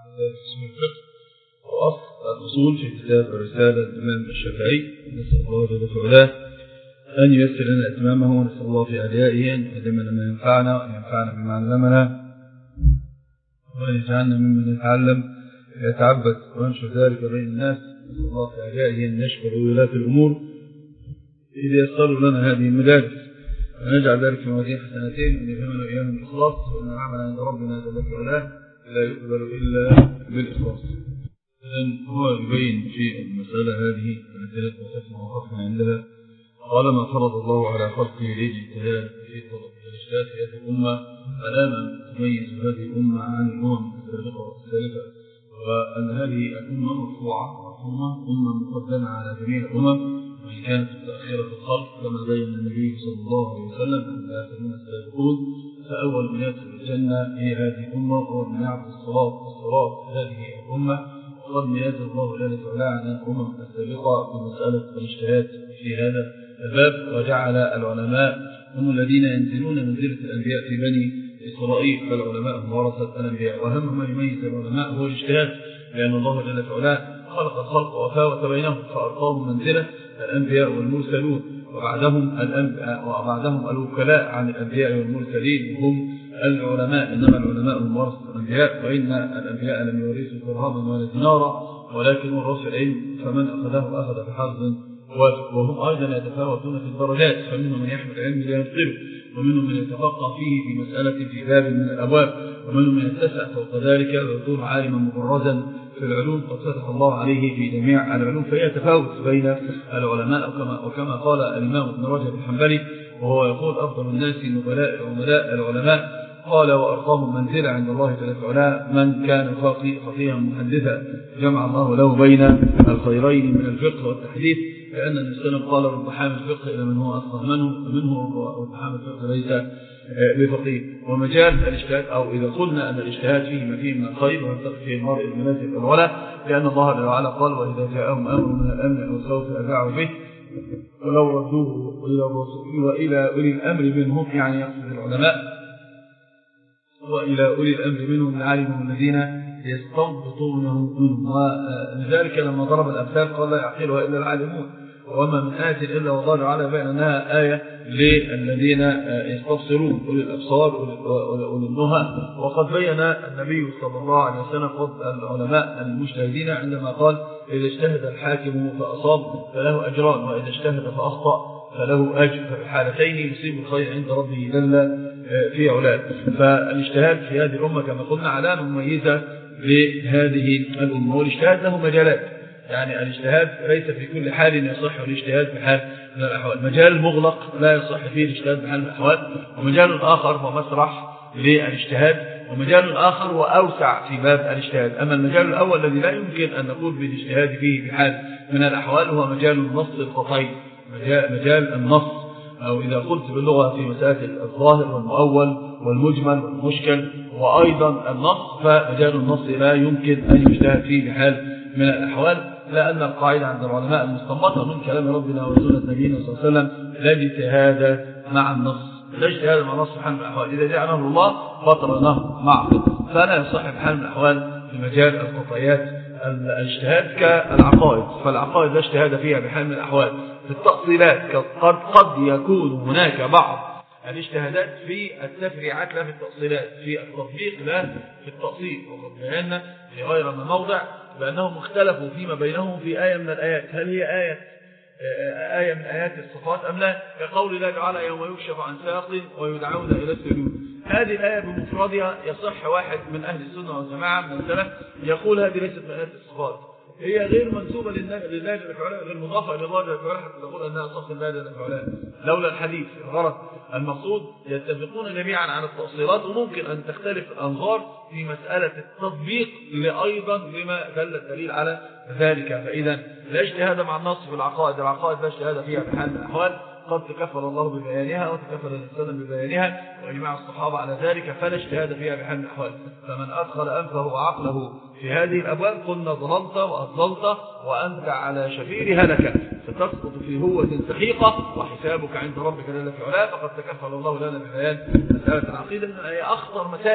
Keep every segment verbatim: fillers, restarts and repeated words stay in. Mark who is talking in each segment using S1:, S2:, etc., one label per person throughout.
S1: اسم الفقه وأصل الأصول في كتاب الرسالة الإمام الشافعي. نسأل الله جل وعلا أن ييسر لنا إتمامه، ونسأل الله في أعدائه أن يقدمنا ما ينفعنا وأن ينفعنا بما علمنا، وأن يجعلنا ممن يتعلم ويتعبد وينشر ذلك بين الناس. نسأل الله في أعدائه أن يشكر ولاة الأمور إذا يسروا لنا هذه المدارس، ونجعل ذلك في موازين حسنتين، وأن يلهمنا وإياهم الإخلاص، وأن العمل عند ربنا جل وعلا لا يقبل إلا بالإخلاص. إذن هو يبين في المسألة هذه التي وقفنا وقفنا عندها. قال: ما فرض الله على خلقه للاجتهاد في طلب الاجتهاد في هذه الأمة علامة تميز هذه الأمة عن الأمم السابقة والسالفة، وأن هذه الأمة مرفوعة مرحومة، أمة مقدمة على جميع الأمم، وإن كانت متأخرة في الخلق كما بين النبي صلى الله عليه وسلم أن الآخرين السابقون، فأول من يدخل الجنة هي هذه الأمة، وأول من يعبد الصلاة والصلاة هذه الأمة. وقد ميز الله جل وعلا عن الأمم السابقة بمسألة الاجتهاد في هذا الباب، وجعل العلماء هم الذين ينزلون منزلة الأنبياء في بني إسرائيل، فالعلماء هم ورثة الأنبياء، وأهم ما يميز العلماء هو الاجتهاد، لأن الله جل وعلا خلق الخلق وفاوت بينهم فأرقاهم منزلة الأنبياء والمرسلون، وبعدهم الأنبياء وبعدهم الوكلاء عن الأنبياء والمرسلين وهم العلماء، إنما العلماء هم ورثة الأنبياء، وإن الأنبياء لم يورثوا درهما ولا دينارا ولكن ورثوا العلم، فمن أخذه أخذ بحظ وافق. وهم أيضا يتفاوتون في الدرجات، فمنهم من يحمل العلم لينقله، ومنهم من يتفقه فيه في مسألة في باب من الأبواب، ومنهم من يتسع فوق ذلك ويكون عالما مبرزا في العلوم قد فتح الله عليه في جميع العلوم. فهي تفاوت بين العلماء، وكما, وكما قال الإمام ابن رجب الحنبلي وهو يقول: أفضل الناس نبلاء العملاء العلماء، قال: وأرقاهم منزلة عند الله جل وعلا من كان فقيها محدثا جمع الله له بين الخيرين من الفقه والتحديث، لأن الإسلام قال: رب حامل الفقه إلى من هو أفقه منه، ومنه رب حامل الفقه ليس بفقيه. ومجال الاجتهاد، أو إذا قلنا أن الاجتهاد فيه ما فيه من الخير وينتقي فيه المرء المناسب الأولى، لأن الله جل وعلا قال: وإذا جاءهم أمر من الأمن أو سوف أذاعوا به ولو ردوه إلى الرسول وإلى أولي الأمر منهم، يعني يقصد العلماء، وإلى أولي الأمر منهم لعلمهم الذين يستنبطونه منهم. ولذلك لما ضرب الأمثال قال: لا يعقلها إلا العالمون، وما من آية إلا والله تعالى بين أنها آية للذين يستبصرون، أولي الأبصار وأولي النهى. وقد بين النبي صلى الله عليه وسلم فضل العلماء المجتهدين عندما قال: إذا اجتهد الحاكم فأصاب فله أجران، وإذا اجتهد فأخطأ فله أجر، ففي الحالتين يصيب الخير عند ربه جل في علاه. فالاجتهاد في هذه الأمة كما قلنا علامة مميزة لهذه الأمة، والاجتهاد له مجالات، يعني الاجتهاد ليس في كل حال يصح الاجتهاد في حال من الأحوال. مجال مغلق لا يصح فيه الاجتهاد في حال من الأحوال، ومجال آخر هو مسرح للاجتهاد، ومجال آخر وأوسع في باب الاجتهاد. أما المجال الأول الذي لا يمكن أن نقول بالاجتهاد فيه في حال من الأحوال هو مجال النص القطعي، مجال النص، أو إذا قلت باللغة في مسائل الظاهر والمؤول والمجمل والمشكل وأيضا النص، فمجال النص لا يمكن أن يجتهد فيه بحال من الأحوال، لأن القاعدة عند العلماء المستنبطة من كلام ربنا وسنة نبينا صلى الله عليه وسلم: لا اجتهاد مع النص، لا اجتهاد مع النص في حال من الأحوال، إذا جاء أمر الله بطلناه معه، فلا يصح في حال من الأحوال في مجال القطعيات الاجتهاد كالعقائد، فالعقائد لا اجتهاد فيها بحال من الأحوال. في التفصيلات قد قد يكون هناك بعض الاجتهادات في التفريعات لا في التفصيلات، في التطبيق لا في التأصيل، وقد بينا في غير ما موضع بأنهم اختلفوا فيما بينهم في آية من الآيات، هل هي آية آية من آيات الصفات أم لا، كقول الله تعالى: يوم يكشف عن ساق ويدعون إلى السجود. هذه الآية بمفردها يصح واحد من أهل السنة والجماعة من السلف يقول هذه ليست من آيات الصفات، هي غير منسوبة لله جل وعلا، غير مضافة إلى الله جل وعلا حتى تقول أنها صفة الله جل وعلا لولا الحديث. الغرض المقصود يتفقون جميعا على التأصيلات، وممكن أن تختلف الأنظار في مسألة التطبيق أيضا بما دل الدليل على ذلك. فإذا لا اجتهاد مع النص في العقائد، العقائد لا اجتهاد فيها في حال من الأحوال، قد تكفل الله ببيانها وتكفل الإنسان ببيانها وإجماع الصحابة على ذلك، فلا اجتهاد فيها بحال من الأحوال. فمن أدخل أنفه وعقله في هذه الأبواب قلنا ضللت وأضللت وأنت على شفير هلكة، ستسقط في هوة سحيقة وحسابك عند ربك جل في علاه. فقد تكفل الله لنا ببيان مسألة العقيدة، هي أخطر مسائل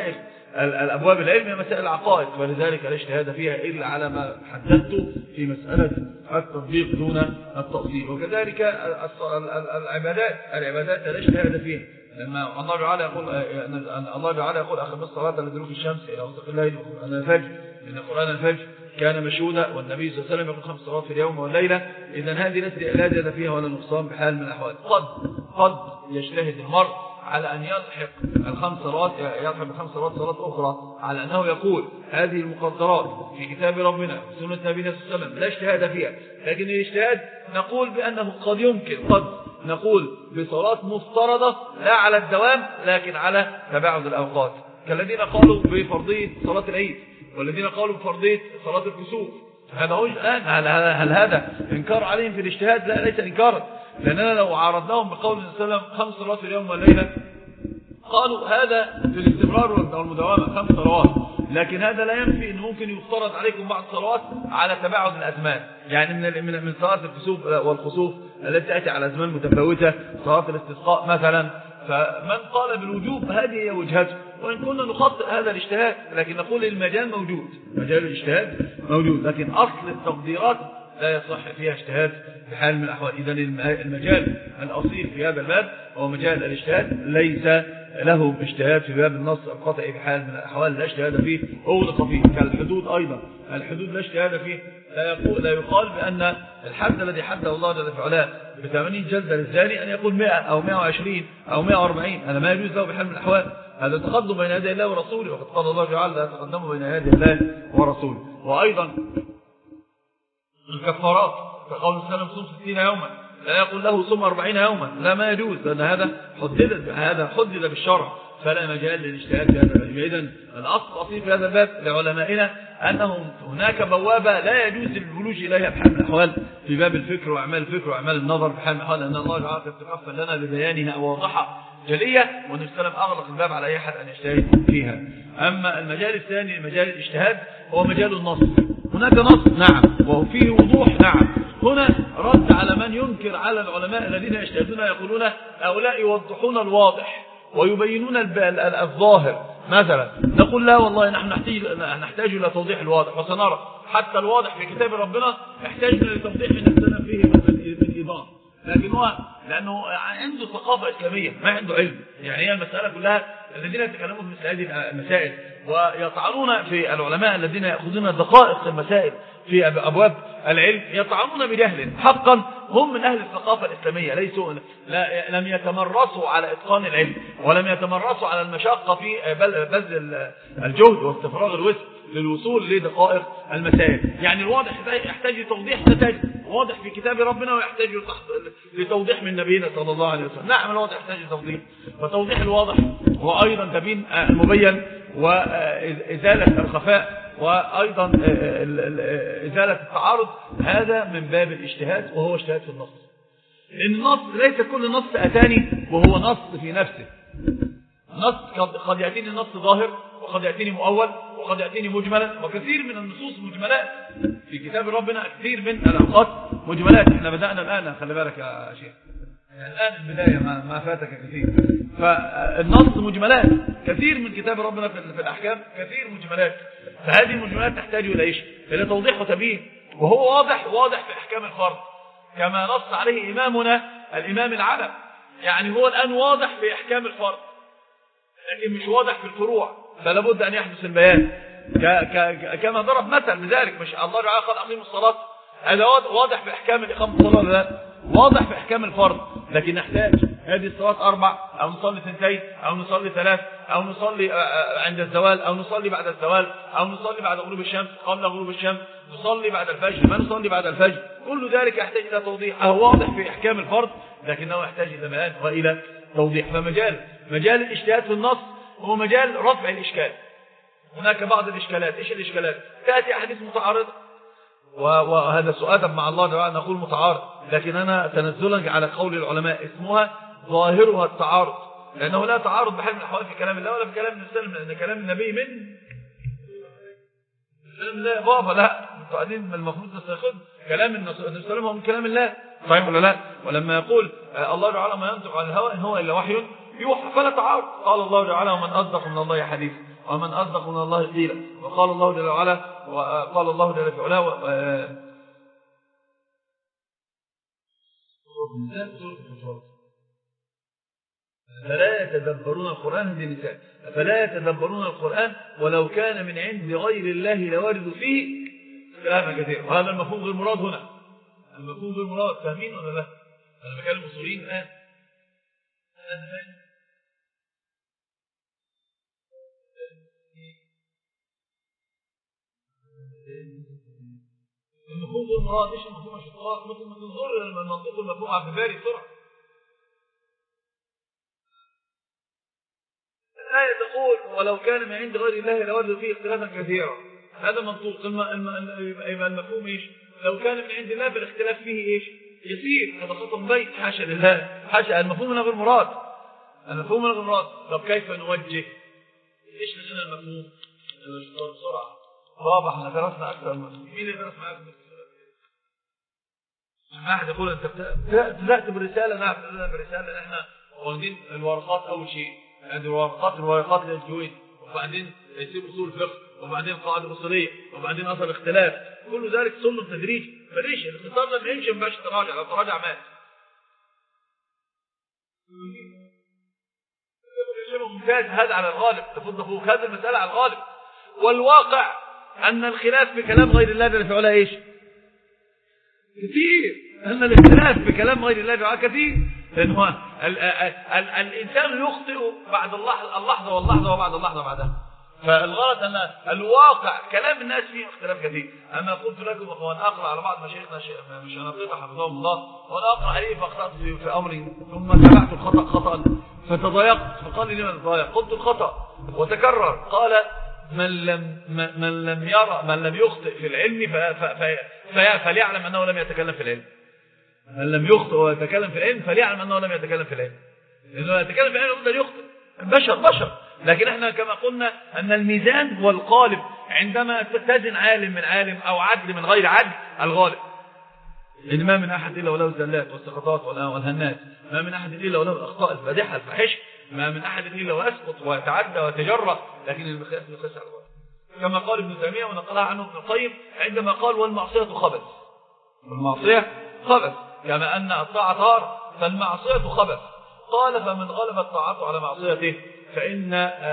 S1: الأبواب العلم مسائل العقائد، ولذلك لا اجتهاد فيها إلا على ما حددته في مسألة التطبيق دون التأصيل. وكذلك العبادات العبادات لا اجتهاد فيها، لما الله تعالى يقول الله تعالى يقول أخذ الصلاة لدلوك الشمس إلى غسق الليل وقرآن الفجر، إن قرآن الفجر كان مشهودا، والنبي صلى الله عليه وسلم يقول خمس صلوات في اليوم والليلة. إذن هذه لا زيادة فيها ولا نقصان بحال من الأحوال. قد قد يجتهد المرء على أن يلحق الخمس صلوات يلحق بخمس صلوات صلاة أخرى، على أنه يقول هذه المقدرات في كتاب ربنا وسنة نبينا صلى الله عليه وسلم لا اجتهاد فيها. لكن الاجتهاد نقول بأنه قد يمكن قد نقول بصلاة مفترضة لا على الدوام لكن على تباعد الأوقات، كالذين قالوا بفرضية صلاة العيد والذين قالوا بفرضية صلاة الكسوف. هذا هو الآن هل, هل هذا إنكار عليهم في الاجتهاد؟ لا، ليس إنكارا، لأننا لو عارضناهم بقول النبي صلى الله عليه وسلم خمس صلوات في اليوم والليلة قالوا هذا في الاستمرار والمداومة خمس صلوات، لكن هذا لا ينفي أن ممكن يفترض عليكم بعض الصلوات على تباعد الأزمان، يعني من من من صلاة الكسوف والخسوف التي تأتي على أزمان متفاوتة، صلاة الاستسقاء مثلا. فمن قال بالوجوب هذه هي وجهته، وإن كنا نخطئ هذا الاجتهاد لكن نقول المجال موجود، مجال الاجتهاد موجود، لكن أصل التقديرات لا يصح فيها اجتهاد بحال من الأحوال. إذن المجال الأصيل في هذا الباب هو مجال الاجتهاد، ليس له اجتهاد في باب النص القطعي بحال من الأحوال، لا اجتهاد فيه أغلق فيه. كالحدود أيضا، الحدود لا اجتهاد فيه، لا, يقول لا يقال بأن الحد الذي حده الله جل في علاه بثمانين جلدة للزاني أن يقول مئة أو مئة وعشرين أو مئة وأربعين، هذا ما يجوز له بحال من الأحوال، هذا تقدم بين يدي الله ورسوله، وقد قال الله تعالى لا تقدموا بين يدي الله ورسوله. وأيضا الكفارات كقول السلام صوم ستين يوما، لا يقول له صوم أربعين يوما، لا، ما يجوز، لأن هذا حدد هذا حدد بالشرع، فلا مجال للاجتهاد في هذا الباب. إذن الأصل الأصيل في هذا الباب لعلمائنا أنه هناك بوابة لا يجوز الولوج إليها بحال من الأحوال في باب الفكر وأعمال الفكر وأعمال النظر بحال من الأحوال، أن الله تعالى تتكفل لنا ببيانها واضحة جلية، والنبي صلى الله عليه وسلم أغلق الباب على أي أحد أن يجتهد فيها. أما المجال الثاني مجال الاجتهاد هو مجال النص، هناك نص نعم وفيه وضوح نعم. هنا رد على من ينكر على العلماء الذين يجتهدون يقولون هؤلاء يوضحون الواضح ويبينون الظاهر مثلا، نقول لا والله نحن نحتاج نحتاج إلى توضيح الواضح، وسنرى حتى الواضح في كتاب ربنا يحتاجنا لتوضيح من نفسنا فيه من إيضاح، لكن هو لأنه عنده ثقافة إسلامية ما عنده علم. يعني هي المسألة كلها الذين يتكلمون في مثل هذه المسائل ويطعنون في العلماء الذين يأخذون دقائق المسائل في أبواب العلم يطعنون بجهل، حقا هم من أهل الثقافة الإسلامية، ليسوا لا لم يتمرسوا على إتقان العلم ولم يتمرسوا على المشقة في بذل الجهد واستفراغ الوسع للوصول لدقائق المسائل. يعني الواضح يحتاج لتوضيح، نتاج واضح في كتاب ربنا ويحتاج لتوضيح من نبينا صلى الله عليه وسلم. نعم الواضح يحتاج لتوضيح، وتوضيح الواضح وأيضا تبين المبين وإزالة الخفاء وأيضا إزالة التعارض، هذا من باب الاجتهاد وهو اجتهاد في النص. لأن النص ليس كل نص أتاني وهو نص في نفسه، نص قد يأتيني نص ظاهر وقد يأتيني مؤول وقد يأتيني مجملا، وكثير من النصوص مجملات في كتاب ربنا، كثير من الأوقات مجملات. احنا بدأنا الآن، خلي بالك يا شيخ، الآن البداية ما, ما فاتك كثير. فالنص مجملات، كثير من كتاب ربنا في الأحكام كثير مجملات، فهذه المجملات تحتاج إلى إيش؟ إلى توضيح وتبيين، وهو واضح واضح في أحكام الفرض كما نص عليه إمامنا الإمام العلم. يعني هو الآن واضح في أحكام الفرض لكن مش واضح في الفروع، فلا بد أن يحدث البيان كما ضرب مثل بذلك. مش الله تعالى قال أقيموا الصلاة، هذا واضح في أحكام الإقامة الصلاة، لا واضح في أحكام الفرض، لكن نحتاج هذه الصلاة أربع أو نصلي اثنتين أو نصلي ثلاث أو نصلي عند الزوال أو نصلي بعد الزوال أو نصلي بعد غروب الشمس قبل غروب الشمس، نصلي بعد الفجر ما نصلي بعد الفجر، كل ذلك يحتاج إلى توضيح. هو واضح في أحكام الفرض لكنه يحتاج إلى بيان وإلى توضيح. فمجال مجال الاجتهاد في النص هو مجال رفع الإشكال. هناك بعض الإشكالات، إيش الإشكالات؟ تأتي أحاديث متعارضة، وهذا سؤال مع الله تعالى نقول متعارض، لكن أنا تنزلا على قول العلماء اسمها ظاهرها التعارض، لأنه لا تعارض بحال من الأحوال في كلام الله ولا في كلام النبي، لأن كلام النبي من كلام الله يا بابا، لا بعدين المفروض نستخدم كلام النبي صلى الله عليه وسلم من كلام الله، صحيح ولا لا؟ ولما يقول الله تعالى ما ينطق عن الهوى إن هو إلا وحي يوحى فلا تعارض، قال الله تعالى ومن أصدق من الله حديثا، ومن أصدق من الله قيلا. وقال الله جل وعلا وقال الله جل في علاه فلا يتدبرون القرآن هذه النساء فلا يتدبرون القرآن ولو كان من عند غير الله لوارد فيه كلاما كثيرا. وهذا المفهوم غير مراد هنا، المفهوم غير مراد. فاهمين ولا لا؟ أنا بكلم أصوليين الآن. المفهوم غير مراد، ايش المفهوم الشطرات؟ مثل ما تنظر لما المنطوق المفهوم على الباري بسرعة. الآية تقول ولو كان من عند غير الله لوجدوا فيه اختلافا كثيرا. هذا منطوق. يبقى المفهوم ايش؟ لو كان من عند الله فالاختلاف فيه ايش؟ يسير. هذا خطأ بيت. حاشا لله، حاشا. المفهوم غير مراد، المفهوم غير مراد. طب كيف نوجه؟ ايش لنا المفهوم؟ بسرعة. طبعا احنا درسنا اكثر من مين اللي درس معاكم؟ احد يقول انت بدأت بالرسالة. نعم بدأنا بالرسالة. احنا واخدين الورقات اول شيء، هذه الورقات الورقات للجوين، وبعدين يصير اصول فقه، وبعدين قاعده اصوليه، وبعدين اصل اختلاف. كل ذلك سلم تدريج. فليش الاختصار لما يمشي ما ينفعش تراجع؟ لو تراجع مات. ممتاز. هذا على الغالب. تفضل فوق هذه المسألة على الغالب. والواقع ان الخلاف بكلام غير الله جل في علاه ايش؟ كثير. أن الاختلاف بكلام غير الله تعالى كثير. لأنه ال ال ال الإنسان يخطئ بعد اللحظة, اللحظة واللحظة وبعد اللحظة بعدها. فالغلط أن الواقع كلام الناس فيه اختلاف كثير. أما قلت لكم وأنا أقرأ على بعض مشايخنا مش هنطيق حفظهم الله، وأنا أقرأ عليه فأخطأت في أمري ثم تبعت الخطأ خطأ فتضايقت. فقال لي لماذا تضايق؟ قلت الخطأ وتكرر. قال من لم من لم يرى من لم يخطئ في العلم فليعلم أنه لم يتكلم في العلم. من لم يخطئ ويتكلم في العلم فليعلم أنه لم يتكلم في العلم. لأنه يتكلم في العلم يقدر يخطئ. البشر بشر. لكن احنا كما قلنا أن الميزان هو الغالب. عندما تزن عالم من عالم أو عدل من غير عدل، الغالب. إن ما من أحد إلا وله الزلات والسقطات والهنات، ما من أحد إلا وله الأخطاء الفادحة الفاحشة، ما من أحد إلا ويسقط ويتعدى ويتجرأ. لكن المقياس بالقياس على الغالب. كما قال ابن تيمية ونقلها عنه ابن القيم عندما قال والمعصية خبث. والمعصية خبث. كما أن الطاعة طار فالمعصية خبث. قال فمن غلب الطاعة على معصيته فإن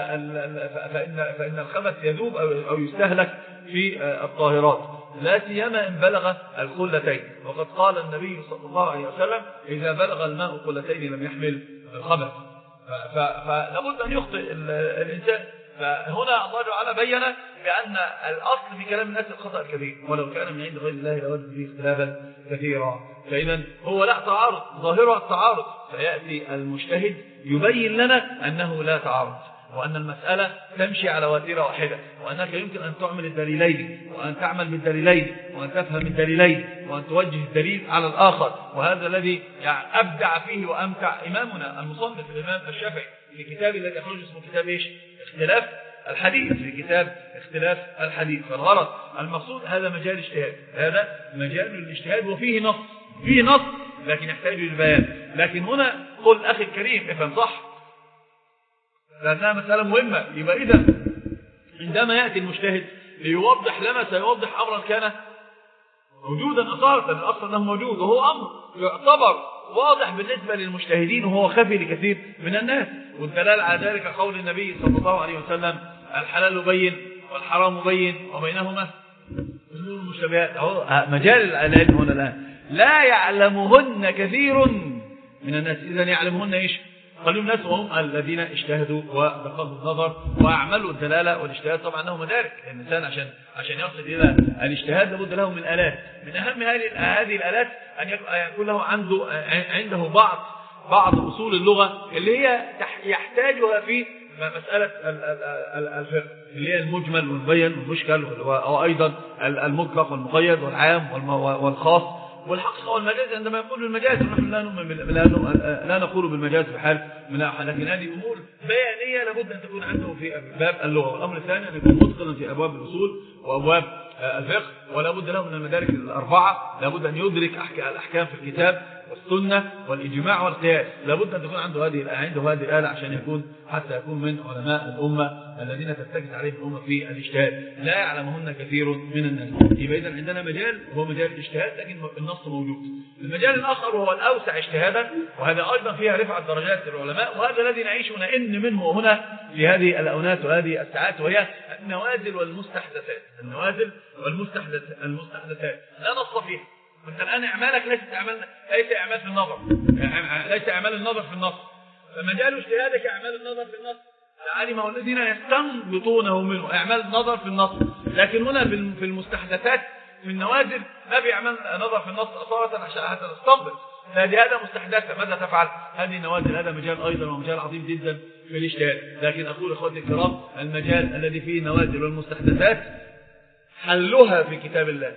S1: فإن فإن الخبث يذوب أو يستهلك في الطاهرات، لا سيما إن بلغ القلتين. وقد قال النبي صلى الله عليه وسلم إذا بلغ الماء قلتين لم يحمل الخبث. فلابد أن يخطئ الإنسان. فهنا الله تعالى بين بأن الأصل في كلام الناس الخطأ الكبير، ولو كان من عند غير الله لوجد فيه اختلافا كثيرا. فإذا هو لا تعارض، ظاهره التعارض. فيأتي المجتهد يبين لنا أنه لا تعارض، وأن المسألة تمشي على وتيرة واحدة، وأنك يمكن أن تعمل الدليلين، وأن تعمل بالدليلين، وأن تفهم الدليلين، وأن توجه الدليل على الآخر. وهذا الذي يعني أبدع فيه وأمتع إمامنا المصنف الإمام الشافعي في كتاب الذي أخرج اسمه كتاب إيش؟ اختلاف الحديث. في كتاب اختلاف الحديث. فالغرض المقصود هذا مجال اجتهاد، هذا مجال الاجتهاد وفيه نص، فيه نص لكن يحتاج للبيان. لكن هنا قل أخي الكريم افهم صح، لأنها مسألة مهمة. يبقى إذا عندما يأتي المجتهد ليوضح لنا سيوضح أمرا كان موجودا أصالة، الأصل أنه موجود، وهو أمر يعتبر واضح بالنسبة للمجتهدين وهو خفي لكثير من الناس. والدلال على ذلك قول النبي صلى الله عليه وسلم الحلال بين والحرام بين وبينهما أمور مشتبهات. مجال العلم هنا الآن لا يعلمهن كثير من الناس. إذا يعلمهن إيش؟ قليل الناس، وهم الذين اجتهدوا ودققوا النظر وأعملوا الدلالة والاجتهاد. طبعا أنه مدارك. الإنسان عشان عشان يصل إلى الاجتهاد لابد له من آلات. من أهم هذه الآلات أن يكون له عنده عنده بعض بعض أصول اللغة اللي هي يحتاجها في مسألة الفقه، اللي هي المجمل والمبين والمشكل، وأيضا المطلق والمقيد والعام والخاص والحقيقة والمجاز. عندما يقول بالمجاز نحن لا نؤمن لا نقول بالمجاز في حال من أحد، لكن هذه أمور بيانية لابد أن تكون عنده في باب اللغة. والأمر الثاني أن يكون متقنا في أبواب الأصول وأبواب الفقه، ولا بد له من المدارك الأربعة. لا بد أن يدرك الأحكام في الكتاب والسنة والإجماع والقياس. لابد أن تكون عنده هذه عنده هذه الآلة عشان يكون حتى يكون من علماء الأمة الذين تتكت عليهم الأمة في الاجتهاد، لا يعلمهن كثير من الناس. يبقى إذا عندنا مجال هو مجال الاجتهاد، لكن النص موجود. المجال الآخر وهو الأوسع اجتهادا، وهذا أيضا فيها رفعة درجات العلماء، وهذا الذي نعيش ونئن منه هنا في هذه الأونات وهذه الساعات، وهي النوازل والمستحدثات. النوازل والمستحدثات لا نص فيها. انت الآن اعمالك ليست اعمال ليس اعمال في النظر، ليس اعمال النظر في النص. فمجال اجتهادك اعمال النظر في النص، علمه الذين يستنبطونه منه اعمال النظر في النص. لكن هنا في المستحدثات في النوازل ما في اعمال نظر في النص اصالة عشان حتى تستنبط. هذه هذا مستحدثة، ماذا تفعل؟ هذه نوازل، هذا مجال ايضا ومجال عظيم جدا في الاجتهاد. لكن اقول اخوتي الكرام، المجال الذي فيه نوازل والمستحدثات حلها في كتاب الله،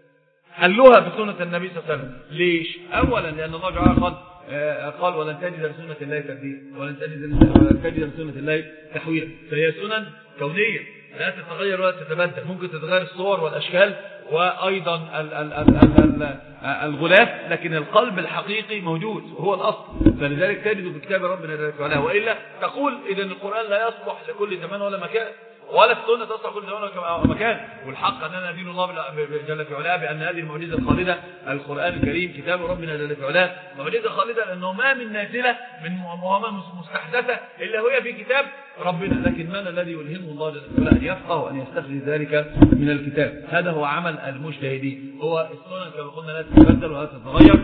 S1: حلوها في سنة النبي صلى الله عليه وسلم. ليش؟ أولا لأن الله تعالى قال قال ولن تجد لسنة الله تبديلا، ولن تجد لسنة الله تحويلا. فهي سنن كونية لا تتغير ولا تتبدل، ممكن تتغير الصور والأشكال وأيضا ال ال ال ال ال الغلاف، لكن القلب الحقيقي موجود وهو الأصل. فلذلك تجد في كتاب ربنا جل وعلا. وإلا تقول إذا القرآن لا يصلح لكل زمان ولا مكان، ولا السنة تصلح كل زمان ولا مكان. والحق أننا دين الله جل في علاه بأن هذه المعجزة الخالدة القرآن الكريم كتاب ربنا جل في علاه معجزة خالدة، لأنه ما من نازلة من مهمة مستحدثة إلا هي في كتاب ربنا. لكن من الذي يلهمه الله جل في علاه أن يفقه وأن يستخرج ذلك من الكتاب؟ هذا هو عمل المجتهدين. هو السنة كما قلنا لا تتبدل ولا تتغير،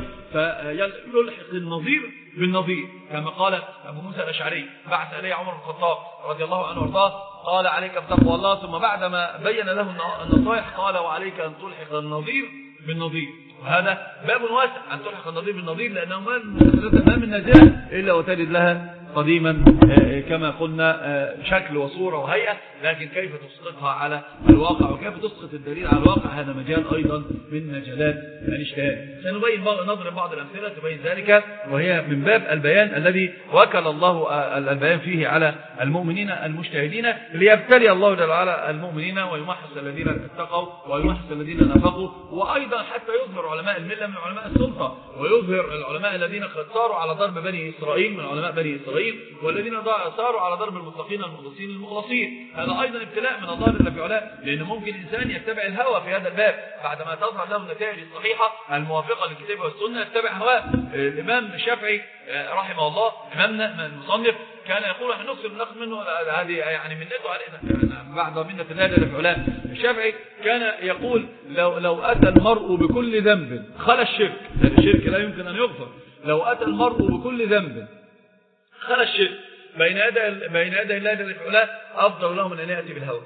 S1: فيلحق النظير بالنظير. كما قال أبو موسى الأشعري بعث إليه عمر بن الخطاب رضي الله عنه وارضاه، قال عليك بتقوى الله، ثم بعدما بين له النصائح قال وعليك أن تلحق النظير بالنظير. وهذا باب واسع أن تلحق النظير بالنظير، لأنه ما من نازلة إلا وتجد لها قديما كما قلنا شكل وصورة وهيئة، لكن كيف تسقطها على الواقع وكيف تسقط الدليل على الواقع هذا مجال أيضا من مجالات الاجتهاد. سنبين نضرب بعض الأمثلة تبين ذلك، وهي من باب البيان الذي وكل الله البيان فيه على المؤمنين المجتهدين ليبتلي الله جل وعلا المؤمنين ويمحص الذين اتقوا ويمحص الذين نفقوا، وأيضا حتى يظهر علماء الملة من علماء السلطة، ويظهر العلماء الذين قد صاروا على ضرب بني إسرائيل من علماء بني إسرائيل، والذين صاروا على ضرب المتقين المخلصين المخلصين. هذا أيضا ابتلاء من الله جل في علاه، لأن ممكن الإنسان يتبع الهوى في هذا الباب بعدما تظهر له النتائج الصحيحة الموافقة للكتاب والسنة يتبع هواه. الإمام الشافعي رحمه الله إمامنا المصنف كان يقول احنا نكسب ناخذ منه هذه يعني منته علينا بعد منة الله جل في علاه. الشافعي كان يقول لو لو أتى المرء بكل ذنب خلا الشرك، الشرك لا يمكن أن يغفر، لو أتى المرء بكل ذنب خلا الشرك بين يدي بين يدي الله جل في علاه أفضل له من أن يأتي بالهوى.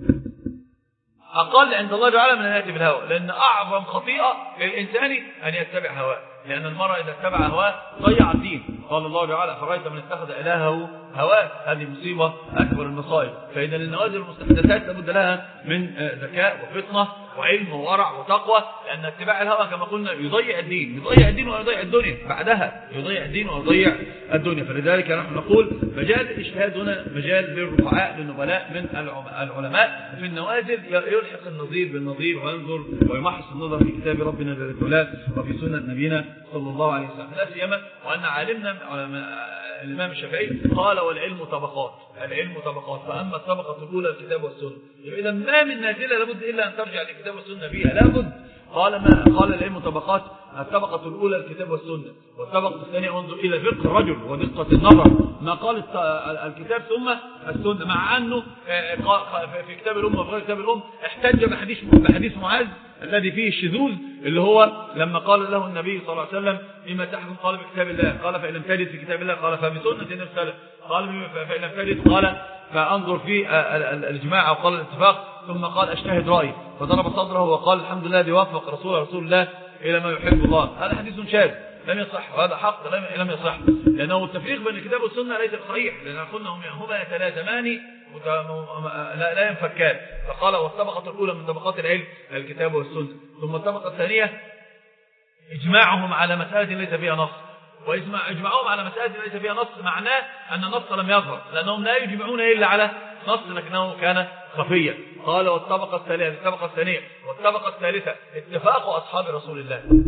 S1: أقل عند الله تعالى من أن يأتي بالهوى، لأن أعظم خطيئة للإنسان أن يتبع هواه، لأن المرء إذا اتبع هواه ضيع الدين. قال الله تعالى فرأيت من اتخذ إلهه هواه، هذه مصيبة أكبر المصائب. فإذا النوازل المستحدثات لابد لها من ذكاء وفطنة وعلم وورع وتقوى، لأن اتباع الهوى كما قلنا يضيع الدين، يضيع الدين ويضيع الدنيا بعدها، يضيع الدين ويضيع الدنيا. فلذلك نحن نقول مجال الاجتهاد هنا مجال للرفعاء للنبلاء من العلماء في النوازل، يلحق النظير بالنظير وينظر ويمحص النظر في كتاب ربنا جل وعلا وفي سنة نبينا صلى الله عليه وسلم. لا سيما وأن عالمنا الإمام الشافعي قال والعلم طبقات، العلم طبقات، فأما الطبقة الأولى الكتاب والسنة. إذا ما من نازلة لابد إلا أن ترجع للكتاب والسنة فيها، لابد. قال ما قال العلم طبقات، الطبقة الأولى الكتاب والسنة، والطبقة الثانية انظر إلى فقه الرجل ودقة النظر، ما قال الكتاب ثم السنة، مع أنه في كتاب الأم وفي غير كتاب الأم احتج بحديث بحديث معاذ الذي فيه الشذوذ، اللي هو لما قال له النبي صلى الله عليه وسلم بما تحكم، قال بكتاب الله، قال فإن لم تجد في كتاب الله، قال فبسنة النبي صلى الله عليه وسلم، قال فإن لم تجد، قال فأنظر في الإجماع أو قال الاتفاق، ثم قال أجتهد رأيي، فضرب صدره وقال الحمد لله الذي وفق رسول رسول الله إلى ما يحب الله. هذا حديث شاذ لم يصح، وهذا حق لم يصح، لأنه التفريق بين الكتاب والسنة ليس صحيح، لأن قلنا هما يتلازمان لا ينفكان. فقال والطبقة الأولى من طبقات العلم الكتاب والسنة، ثم الطبقة الثانية إجماعهم على مسألة ليس فيها نص، وإجماعهم على مسألة ليس فيها نص معناه أن النص لم يظهر، لأنهم لا يجمعون إلا على نص لكنه كان خفيا. قال والطبقة الثانية الطبقة الثانية والطبقة الثالثة اتفاق أصحاب رسول الله،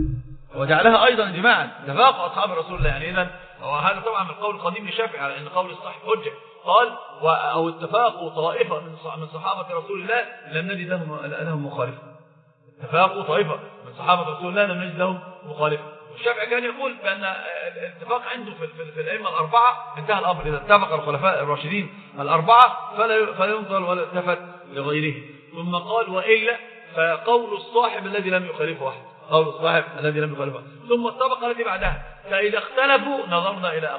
S1: وجعلها أيضا إجماعا اتفاق أصحاب رسول الله. يعني إذن وهذا طبعا من القول القديم للشافعي على أن قول الصحيح حجة. قال أو اتفاق طائفة من صحابة رسول الله لم نجد لهم لهم مخالفة. اتفاق طائفة من صحابة رسول الله لم نجد لهم مخالفة. الشافعي كان يقول بأن الاتفاق عنده في, في, في الأئمة الأربعة انتهى الأمر. إذا اتفق الخلفاء الراشدين الأربعة فلا فلا ينظر ولا التفت لغيره. ثم قال وإلا فقول الصاحب الذي لم يخالفه واحد، قول الصاحب الذي لم يخالفه. ثم الطبقة التي بعدها فإذا اختلفوا نظرنا إلى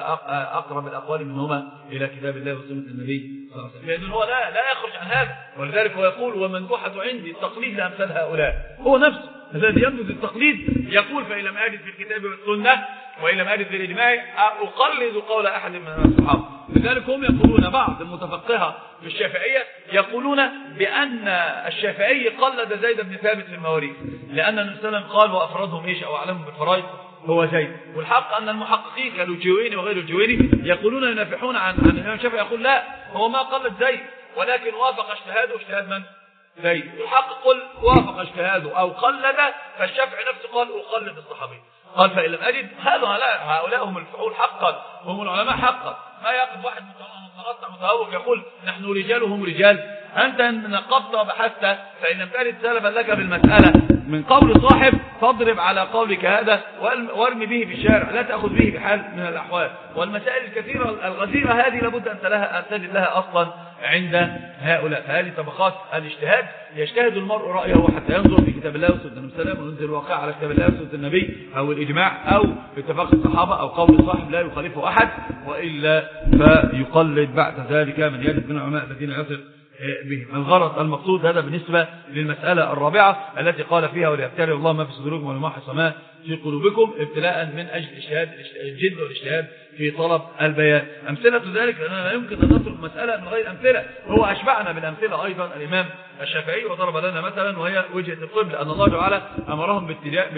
S1: أقرب الأقوال منهما إلى كتاب الله وسنة النبي صلى الله عليه وسلم. لأنه هو لا لا يخرج عن هذا. ولذلك هو يقول ومندوحة عندي التقليد لأمثال هؤلاء. هو نفسه الذي ينبذ التقليد يقول فإن لم أجد في الكتاب والسنة وإن لم أجد في الإجماع أقلد قول أحد من الصحابة. لذلك هم يقولون بعض المتفقهة في الشافعية يقولون بأن الشافعي قلد زيد بن ثابت في المواريث لأن النبي صلى الله عليه وسلم قال وأفردهم إيش أو أعلمهم بالفرائض هو زيد. والحق أن المحققين كالجويني وغير الجويني يقولون ينافحون عن عن الإمام الشافعي يقول لا هو ما قلد زيد ولكن وافق اجتهاده اجتهاد من؟ زيد. الحق قل وافق اجتهاده أو قلد فالشافعي نفسه قال أقلد الصحابي. قال فإن لم أجد هؤلاء هم الفحول حقا هم العلماء حقا. ما يقف واحد متغطى متهوك يقول نحن رجال وهم رجال. أنت نقبت وبحثت فإن لم تجد سلفا لك بالمسألة من قول صاحب فاضرب على قولك هذا وارمي به في الشارع لا تأخذ به بحال من الأحوال. والمسائل الكثيرة الغزيرة هذه لابد أن لها أن تجد لها أصلا عند هؤلاء. فهذه طبقات الاجتهاد يجتهد المرء رأيه حتى ينظر في كتاب الله وسنة النبي صلى الله عليه وسلم وينزل الواقع على كتاب الله وسنة النبي أو الإجماع أو اتفاق الصحابة أو قول صاحب لا يخالفه أحد وإلا فيقلد بعد ذلك من يجد من العلماء الذين يصل بهم. الغرض المقصود هذا بالنسبة للمسألة الرابعة التي قال فيها وليبتلي الله ما في صدوركم وليمحص ما في قلوبكم ابتلاء من أجل اجتهاد الجد والاجتهاد في طلب البيان. أمثلة ذلك لأننا لا يمكن أن نترك مسألة من غير أمثلة. هو أشبعنا بالأمثلة أيضا الإمام الشافعي وضرب لنا مثلا وهي وجهة القبلة أن الله تعالى أمرهم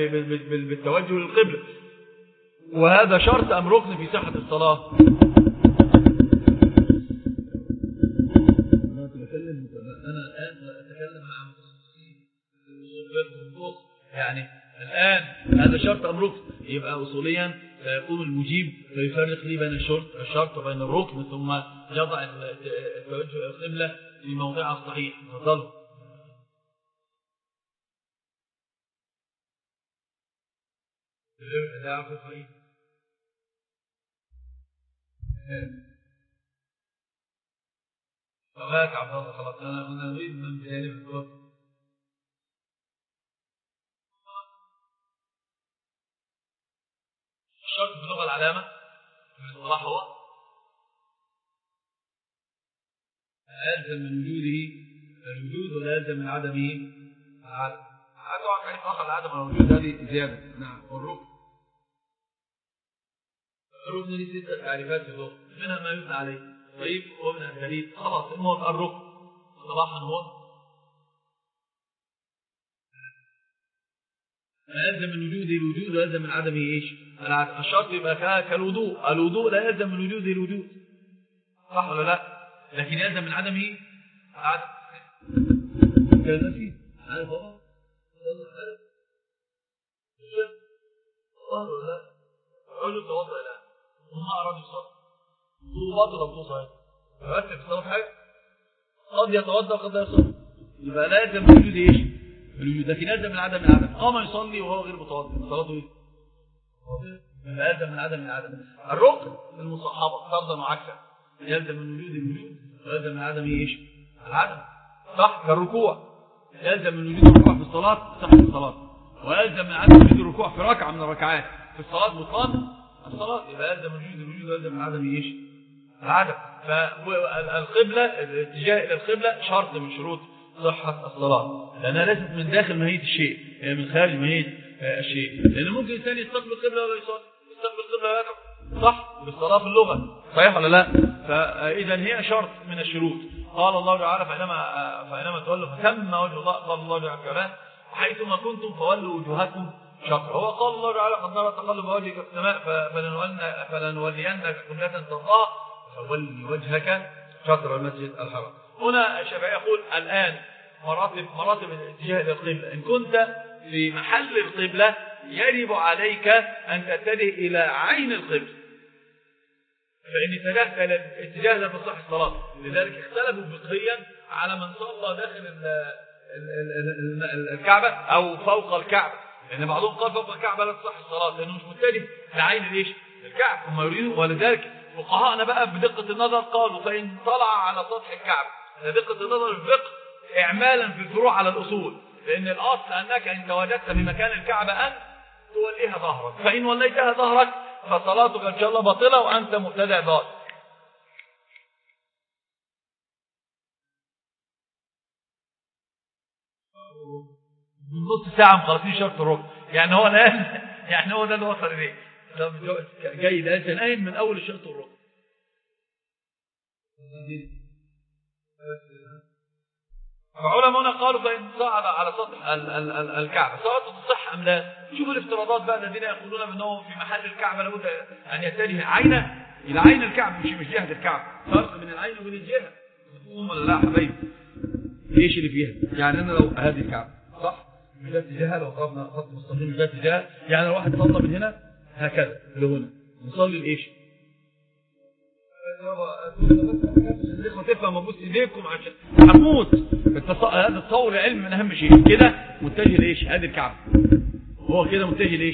S1: بالتوجه للقبلة وهذا شرط أم ركن في صحة الصلاة. أنا الآن أتكلم مع متخصصين يعني الآن هذا شرط أم ركن يبقى أصوليا سيقوم المجيب فيفرق لي بين الشرط الشرط وبين الركن ثم يضع التوجه القبلة في موضعها الصحيح. تفضلوا. لا أعرف الصحيح. فواك عبد الله خلاص أنا كنا نريد من بجانب الكتب. الشرط في اللغة العلامة في الصلاح هو ألزم من وجوده الوجود ولا ألزم من عدمه العدم. طبعا تعريف آخر العدم والوجود هذه زيادة. نعم. والركن الركن دي ستة تعريفات في اللغة منها ما يبنى عليه طيب ومنها الدليل. خلاص المهم الركن صلاحا هو يلزم من وجوده الوجود ويلزم من عدمه ايش؟ العدم. الشرط يبقى كالوضوء الوضوء لا يلزم من وجوده الوجود صح ولا لا؟ لكن يلزم من عدمه العدم. كان فيه عارف هو الله ولا لا؟ رجل توضأ الآن وما أراد يصلي وضوء باطل وضوء صحيح يرتب في الصلاة حاجة قد يتوضأ وقد لا يصلي يبقى لا يلزم من وجود ايش؟ الوجود لكن يلزم من عدم العدم. اه ما يصلي وهو غير متوضئ صلاته ايه؟ يبقى يلزم من عدم العدم. الركن المصاحبه فرضا وعكسا يلزم من وجود الوجود ويلزم من عدم ايش؟ العدم. صح كالركوع يلزم من وجود الركوع في الصلاه صح الصلاه ويلزم من عدم وجود الركوع في ركعه من الركعات في الصلاه بطلان الصلاه يبقى يلزم من وجود الوجود ويلزم من عدم ايش؟ العدم. فالقبله الاتجاه الى القبله شرط من شروط صحة الصلاة لأنها ليست من داخل ماهية الشيء هي من خارج ماهية الشيء. لأن ممكن إنسان يستقبل القبلة ولا يصلي يستقبل القبلة ولا يقف صح بالصلاة في اللغة صحيح ولا لا؟ فإذا هي شرط من الشروط. قال الله تعالى فإنما فإنما تولوا فثم وجه الله قال الله تعالى حيثما كنتم فولوا وجوهكم شطر. هو قال الله تعالى قد نرى تقلب وجهك في السماء فلنولينك قبلة ترضاها فولي وجهك شطر المسجد الحرام. هنا الشافعي يقول الآن مراتب مراتب الاتجاه إلى القبلة. إن كنت في محل القبلة يجب عليك أن تتجه إلى عين القبلة، فإن اتجهت إلى الاتجاه لا تصح الصلاة. لذلك اختلفوا فقهيا على من صلى داخل الكعبة أو فوق الكعبة، لأن بعضهم قال فوق الكعبة لا تصح الصلاة لأنه مش متجه لعين ليش الكعبة هم يريدون. ولذلك فقهاءنا بقى بدقة النظر قالوا فإن طلع على سطح الكعبة، دقة النظر الفقه إعمالا في الفروع على الأصول، لأن الأصل أنك إن تواجدت في مكان الكعبة أن توليها ظهرك، فإن وليتها ظهرك فصلاتك إن شاء الله باطلة وأنت مبتدع ضال. نص ساعة مخلصين شرط الركن، يعني هو الآن يعني هو ده اللي وصل إليه. جيد، أنت نايم من أول شرط الركن. فعلماء قالوا فإن صعد على سطح الكعبة صلاته تصح أم لا. شوفوا الافتراضات بقى الذين يقولون بأنه في محل الكعبة لابد أن يتجه عينه إلى عين الكعبة، مش مش جهة الكعبة، فرق من العين وبين الجهة. مفهوم ولا لا يا حبايبي؟ ايش اللي فيها؟ يعني أنا لو هذه الكعبة صح مش ذات اتجاه، لو ضربنا خط مستقيم مش ذات اتجاه، يعني لو واحد صلى من هنا هكذا لهنا نصلي الايش؟ الاخوه تفهم ابوس ايديكم عشان هموت. هذا التصور العلمي من اهم شيء. كده متجه لايش؟ هذه الكعبه هو كده متجه لايش؟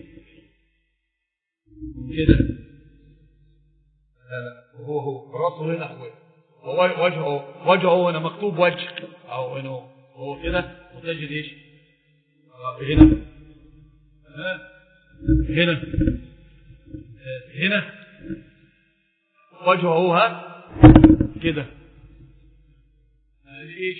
S1: كده هو هو راسه هنا هو وجهه وجهه هنا مكتوب وجه او هنا هو كده متجه لايش؟ هنا هنا هنا وجهه ها كده ايش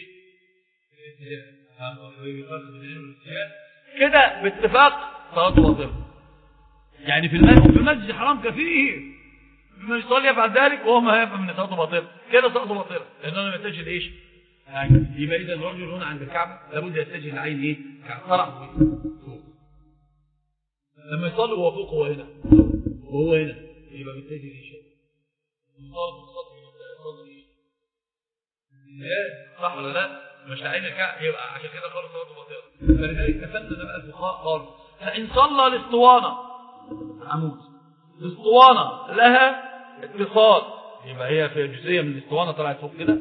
S1: كده باتفاق صلاته باطله. يعني في المسجد في المسجد الحرام كثير من يصلي يفعل ذلك وهو ما يفهم ان صلاته باطله، كده صلاته باطله لانه يتجه لايش؟ يبقى اذا الرجل هنا عند الكعبه لابد يتجه لعين ايه؟ كعبه. لما يصلي وهو فوق وهو هنا وهو هنا يبقى بيتجه لايش؟ صح ولا لا؟ مش لعين الكعبه، يبقى عشان كده قالوا صلاته باطله. فلذلك تفنن بقى الفقهاء قالوا فان صلى الاسطوانه عمود الاسطوانه لها اتصال، يبقى هي في جزئيه من الاسطوانه طلعت فوق كده،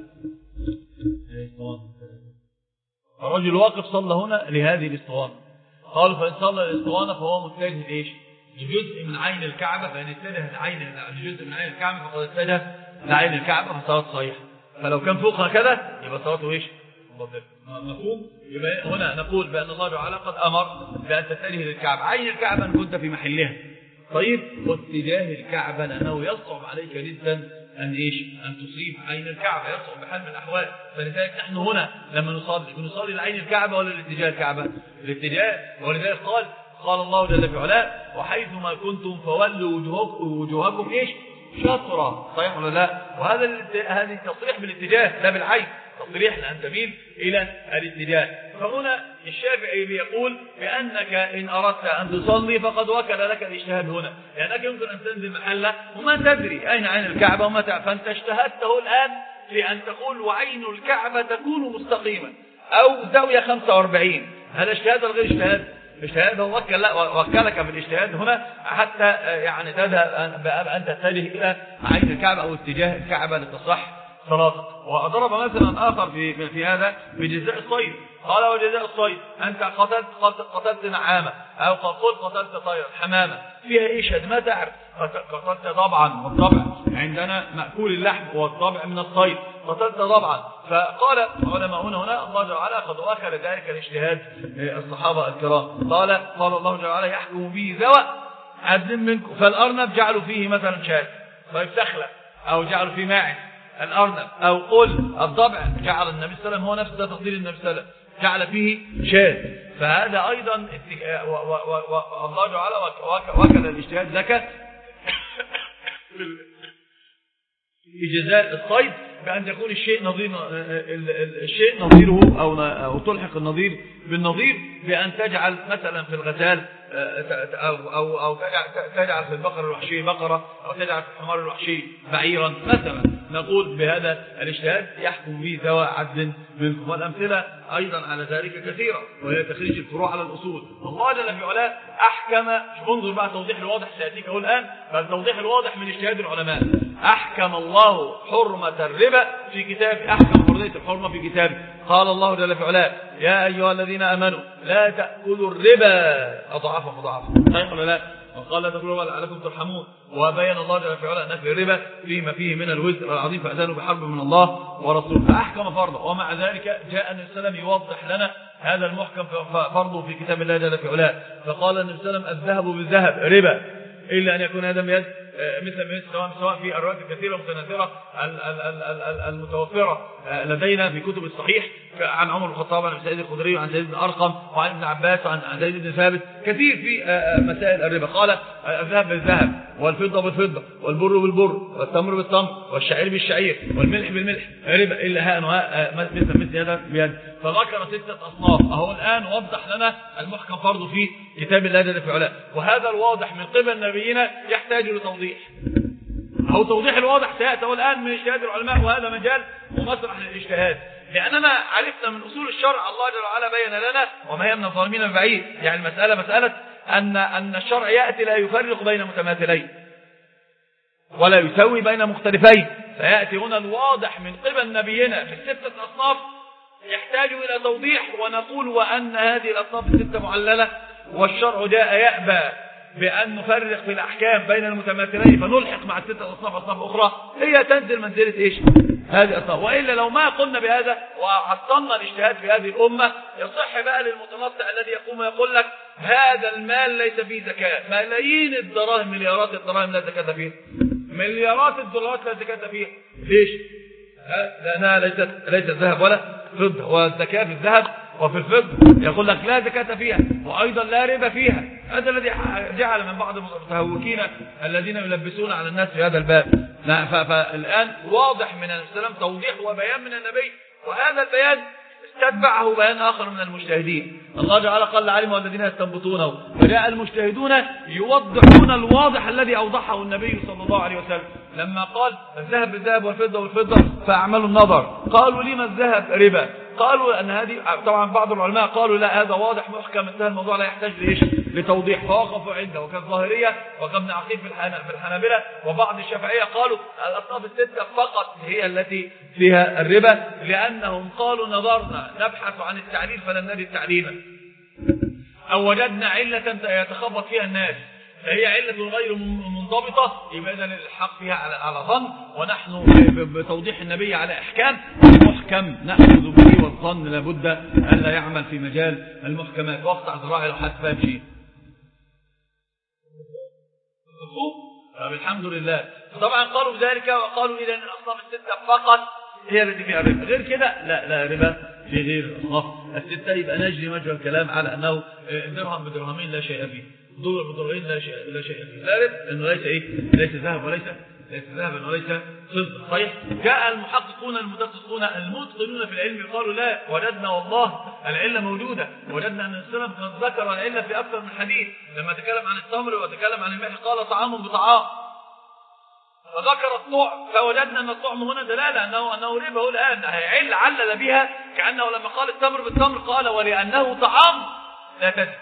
S1: الرجل واقف صلى هنا لهذه الاسطوانه. قالوا فان صلى الاسطوانه فهو متجه لايش؟ لجزء من عين الكعبه، فان اتجه لعين لجزء من عين الكعبه فقد اتجه لعين الكعبه فصلاته صحيحه. فلو كان فوقها كده يبقى صلاته ايش؟ مفهوم؟ يبقى هنا نقول بان الله تعالى قد امر بان تتجه للكعبه، عين الكعبه ان كنت في محلها. طيب واتجاه الكعبه لانه يصعب عليك جدا ان ايش؟ ان تصيب عين الكعبه، يصعب بحال من الاحوال. فلذلك نحن هنا لما نصلي بنصلي لعين الكعبه ولا لاتجاه الكعبه؟ الاتجاه. ولذلك قال قال الله جل في علاه وحيثما كنتم فولوا وجوهكم وجوهكم ايش؟ شطرة. صحيح ولا لا؟ وهذا هذه تصريح بالاتجاه لا بالعين، تصريح لأن تميل إلى الاتجاه. فهنا الشافعي بيقول بأنك إن أردت أن تصلي فقد وكل لك الاجتهاد هنا، لأنك يمكن أن تنزل محلة وما تدري أين عين الكعبة وما تعرف، فأنت اجتهدته الآن لأن تقول وعين الكعبة تكون مستقيما أو زاوية خمسة وأربعين. هذا اجتهاد ولا غير اجتهاد؟ اجتهاد هو وكل وكلك بالاجتهاد هنا حتى يعني تذهب أن تتجه إلى عين الكعبة أو اتجاه الكعبة لتصح صلاتك. وضرب مثلا آخر في في هذا بجزاء الصيد. قال وجزاء الصيد أنت قتلت قتلت نعامة أو قلت قتلت طير حمامة فيها إيش؟ ما تعرف قتلت ضبعا، والضبع عندنا مأكول اللحم والضبع من الصيد، قتلت ضبعا. فقال علماؤنا هنا الله جل وعلا قد وكل ذلك الاجتهاد الصحابة الكرام. قال قال الله جل وعلا يحكم به ذوى عدل منكم، فالأرنب جعلوا فيه مثلا شاة، طيب سخلة أو جعلوا فيه ماعز الأرنب، أو قل الضبع جعل النبي صلى الله عليه وسلم هو نفس تقدير النبي صلى الله عليه وسلم جعل فيه شاة. فهذا أيضا الله جل وعلا وكل الاجتهاد لك في جزاء الصيد بأن يكون الشيء نظير الشيء نظيره أو أو تلحق النظير بالنظير بأن تجعل مثلا في الغزال أو أو أو تجعل في البقر الوحشي بقرة أو تجعل في الحمار الوحشي بعيرا مثلا. نقول بهذا الاجتهاد يحكم به ذوى عدل منكم، والأمثلة أيضا على ذلك كثيرة، وهي تخريج الفروع على الأصول. الله جل في علاه أحكم، انظر بقى توضيح الواضح سيأتيك هو الآن، بل توضيح الواضح من اجتهاد العلماء. أحكم الله حرمة الربا في كتاب، أحكم حرية الحرمة في كتاب. قال الله جل في علاه يا أيها الذين آمنوا لا تأكلوا الربا أضعافا مضاعفة، صحيح ولا لا؟ وقال لا تأكلوا الربا لعلكم ترحمون. وبين الله جل في علاه نفي الربا فيما فيه من الوزر العظيم فأذانوا بحرب من الله ورسوله، فأحكم فرضه. ومع ذلك جاء النبي صلى الله عليه وسلم يوضح لنا هذا المحكم فرضه في كتاب الله جل في علاه، فقال النبي صلى الله عليه وسلم الذهب بالذهب ربا إلا أن يكون هذا بيد مثل مثل سواء سواء في الروايات الكثيرة المتناثرة المتوفرة لدينا في كتب الصحيح عن عمر بن الخطاب عن سيد الخدري وعن سيد بن أرقم وعن ابن عباس وعن زيد بن ثابت كثير في مسائل الربا. قال الذهب بالذهب والفضة بالفضة والبر بالبر والتمر بالتمر والشعير بالشعير والملح بالملح ربا إلا ها مثل مثل هذا بيد. فذكر ستة أصناف. أهو الآن وضح لنا المحكم فرضه في كتاب الله جل في علاه، وهذا الواضح من قبل نبينا يحتاج لتوضيح. أو توضيح الواضح سيأتي الآن من اجتهاد العلماء، وهذا مجال ومسرح للاجتهاد، لأننا عرفنا من أصول الشرع الله جل وعلا بين لنا وما هي من الظالمين ببعيد. يعني المسألة مسألة أن أن الشرع يأتي لا يفرق بين متماثلين ولا يسوي بين مختلفين، فيأتي هنا الواضح من قبل نبينا في الستة أصناف يحتاج إلى توضيح، ونقول وأن هذه الأصناف الستة معللة، والشرع جاء يأبى بأن نفرق في الأحكام بين المتماثلين فنلحق مع الستة أصناف أصناف أخرى هي تنزل منزلة إيش؟ هذه أصناف. وإلا لو ما قلنا بهذا وعطلنا الاجتهاد في هذه الأمة يصح بقى للمتنطع الذي يقوم ويقول لك هذا المال ليس فيه زكاة، ملايين الدراهم مليارات الدراهم لا زكاة فيه، مليارات الدولارات لا زكاة فيه. ليش؟ لأنها ليست ليست ذهب ولا فضة، والزكاة في الذهب وفي الفضة. يقول لك لا زكاة فيها وأيضا لا ربا فيها. هذا الذي جعل من بعض المتهوكين الذين يلبسون على الناس في هذا الباب. فالآن واضح من السلام توضيح وبيان من النبي، وهذا البيان استتبعه بيان آخر من المجتهدين. الله جعل قال العالم والذين يستنبطونه، فجاء المجتهدون يوضحون الواضح الذي أوضحه النبي صلى الله عليه وسلم لما قال الذهب بالذهب والفضة والفضة فأعملوا النظر. قالوا لما الذهب ربا؟ قالوا أن هذه، طبعا بعض العلماء قالوا لا هذا واضح محكم انتهى الموضوع لا يحتاج لإيش؟ لتوضيح. فوقفوا عنده وكالظاهرية وكابن عقيل في الحنابلة وبعض الشافعية قالوا الأصناف الستة فقط هي التي فيها الربا، لأنهم قالوا نظرنا نبحث عن التعليل فلم نجد تعليلا، أو وجدنا علة يتخبط فيها الناس فهي علة غير منضبطة، يبقى إذن الحق فيها على على ظن، ونحن بتوضيح النبي على إحكام محكم نأخذ به، والظن لابد أن لا يعمل في مجال المحكمات. واقطع ذراعي لو حد فاهم شيء. طب الحمد لله. طبعا قالوا بذلك وقالوا إذا الأصناف الستة فقط هي التي فيها ربا، غير كده لا لا ربا في غير الأصناف الستة. يبقى نجري مجرى الكلام على أنه درهم بدرهمين لا شيء فيه، دولار بدولارين لا شيء لا شيء فيه. لا ربا لأنه ليس إيه؟ ليس ذهب وليس ليس ذهبا وليس فضة. صحيح. جاء المحققون المدققون المتقنون في العلم قالوا لا، وجدنا والله العلة موجودة، وجدنا أن السلف قد ذكر العلة في أكثر من حديث. لما تكلم عن التمر وتكلم عن الملح قال طعام بطعام، فذكر الطعم فوجدنا أن الطعم هنا دلالة أنه أنه ربا. الآن عل علل بها كأنه لما قال التمر بالتمر قال ولأنه طعام لا تزد.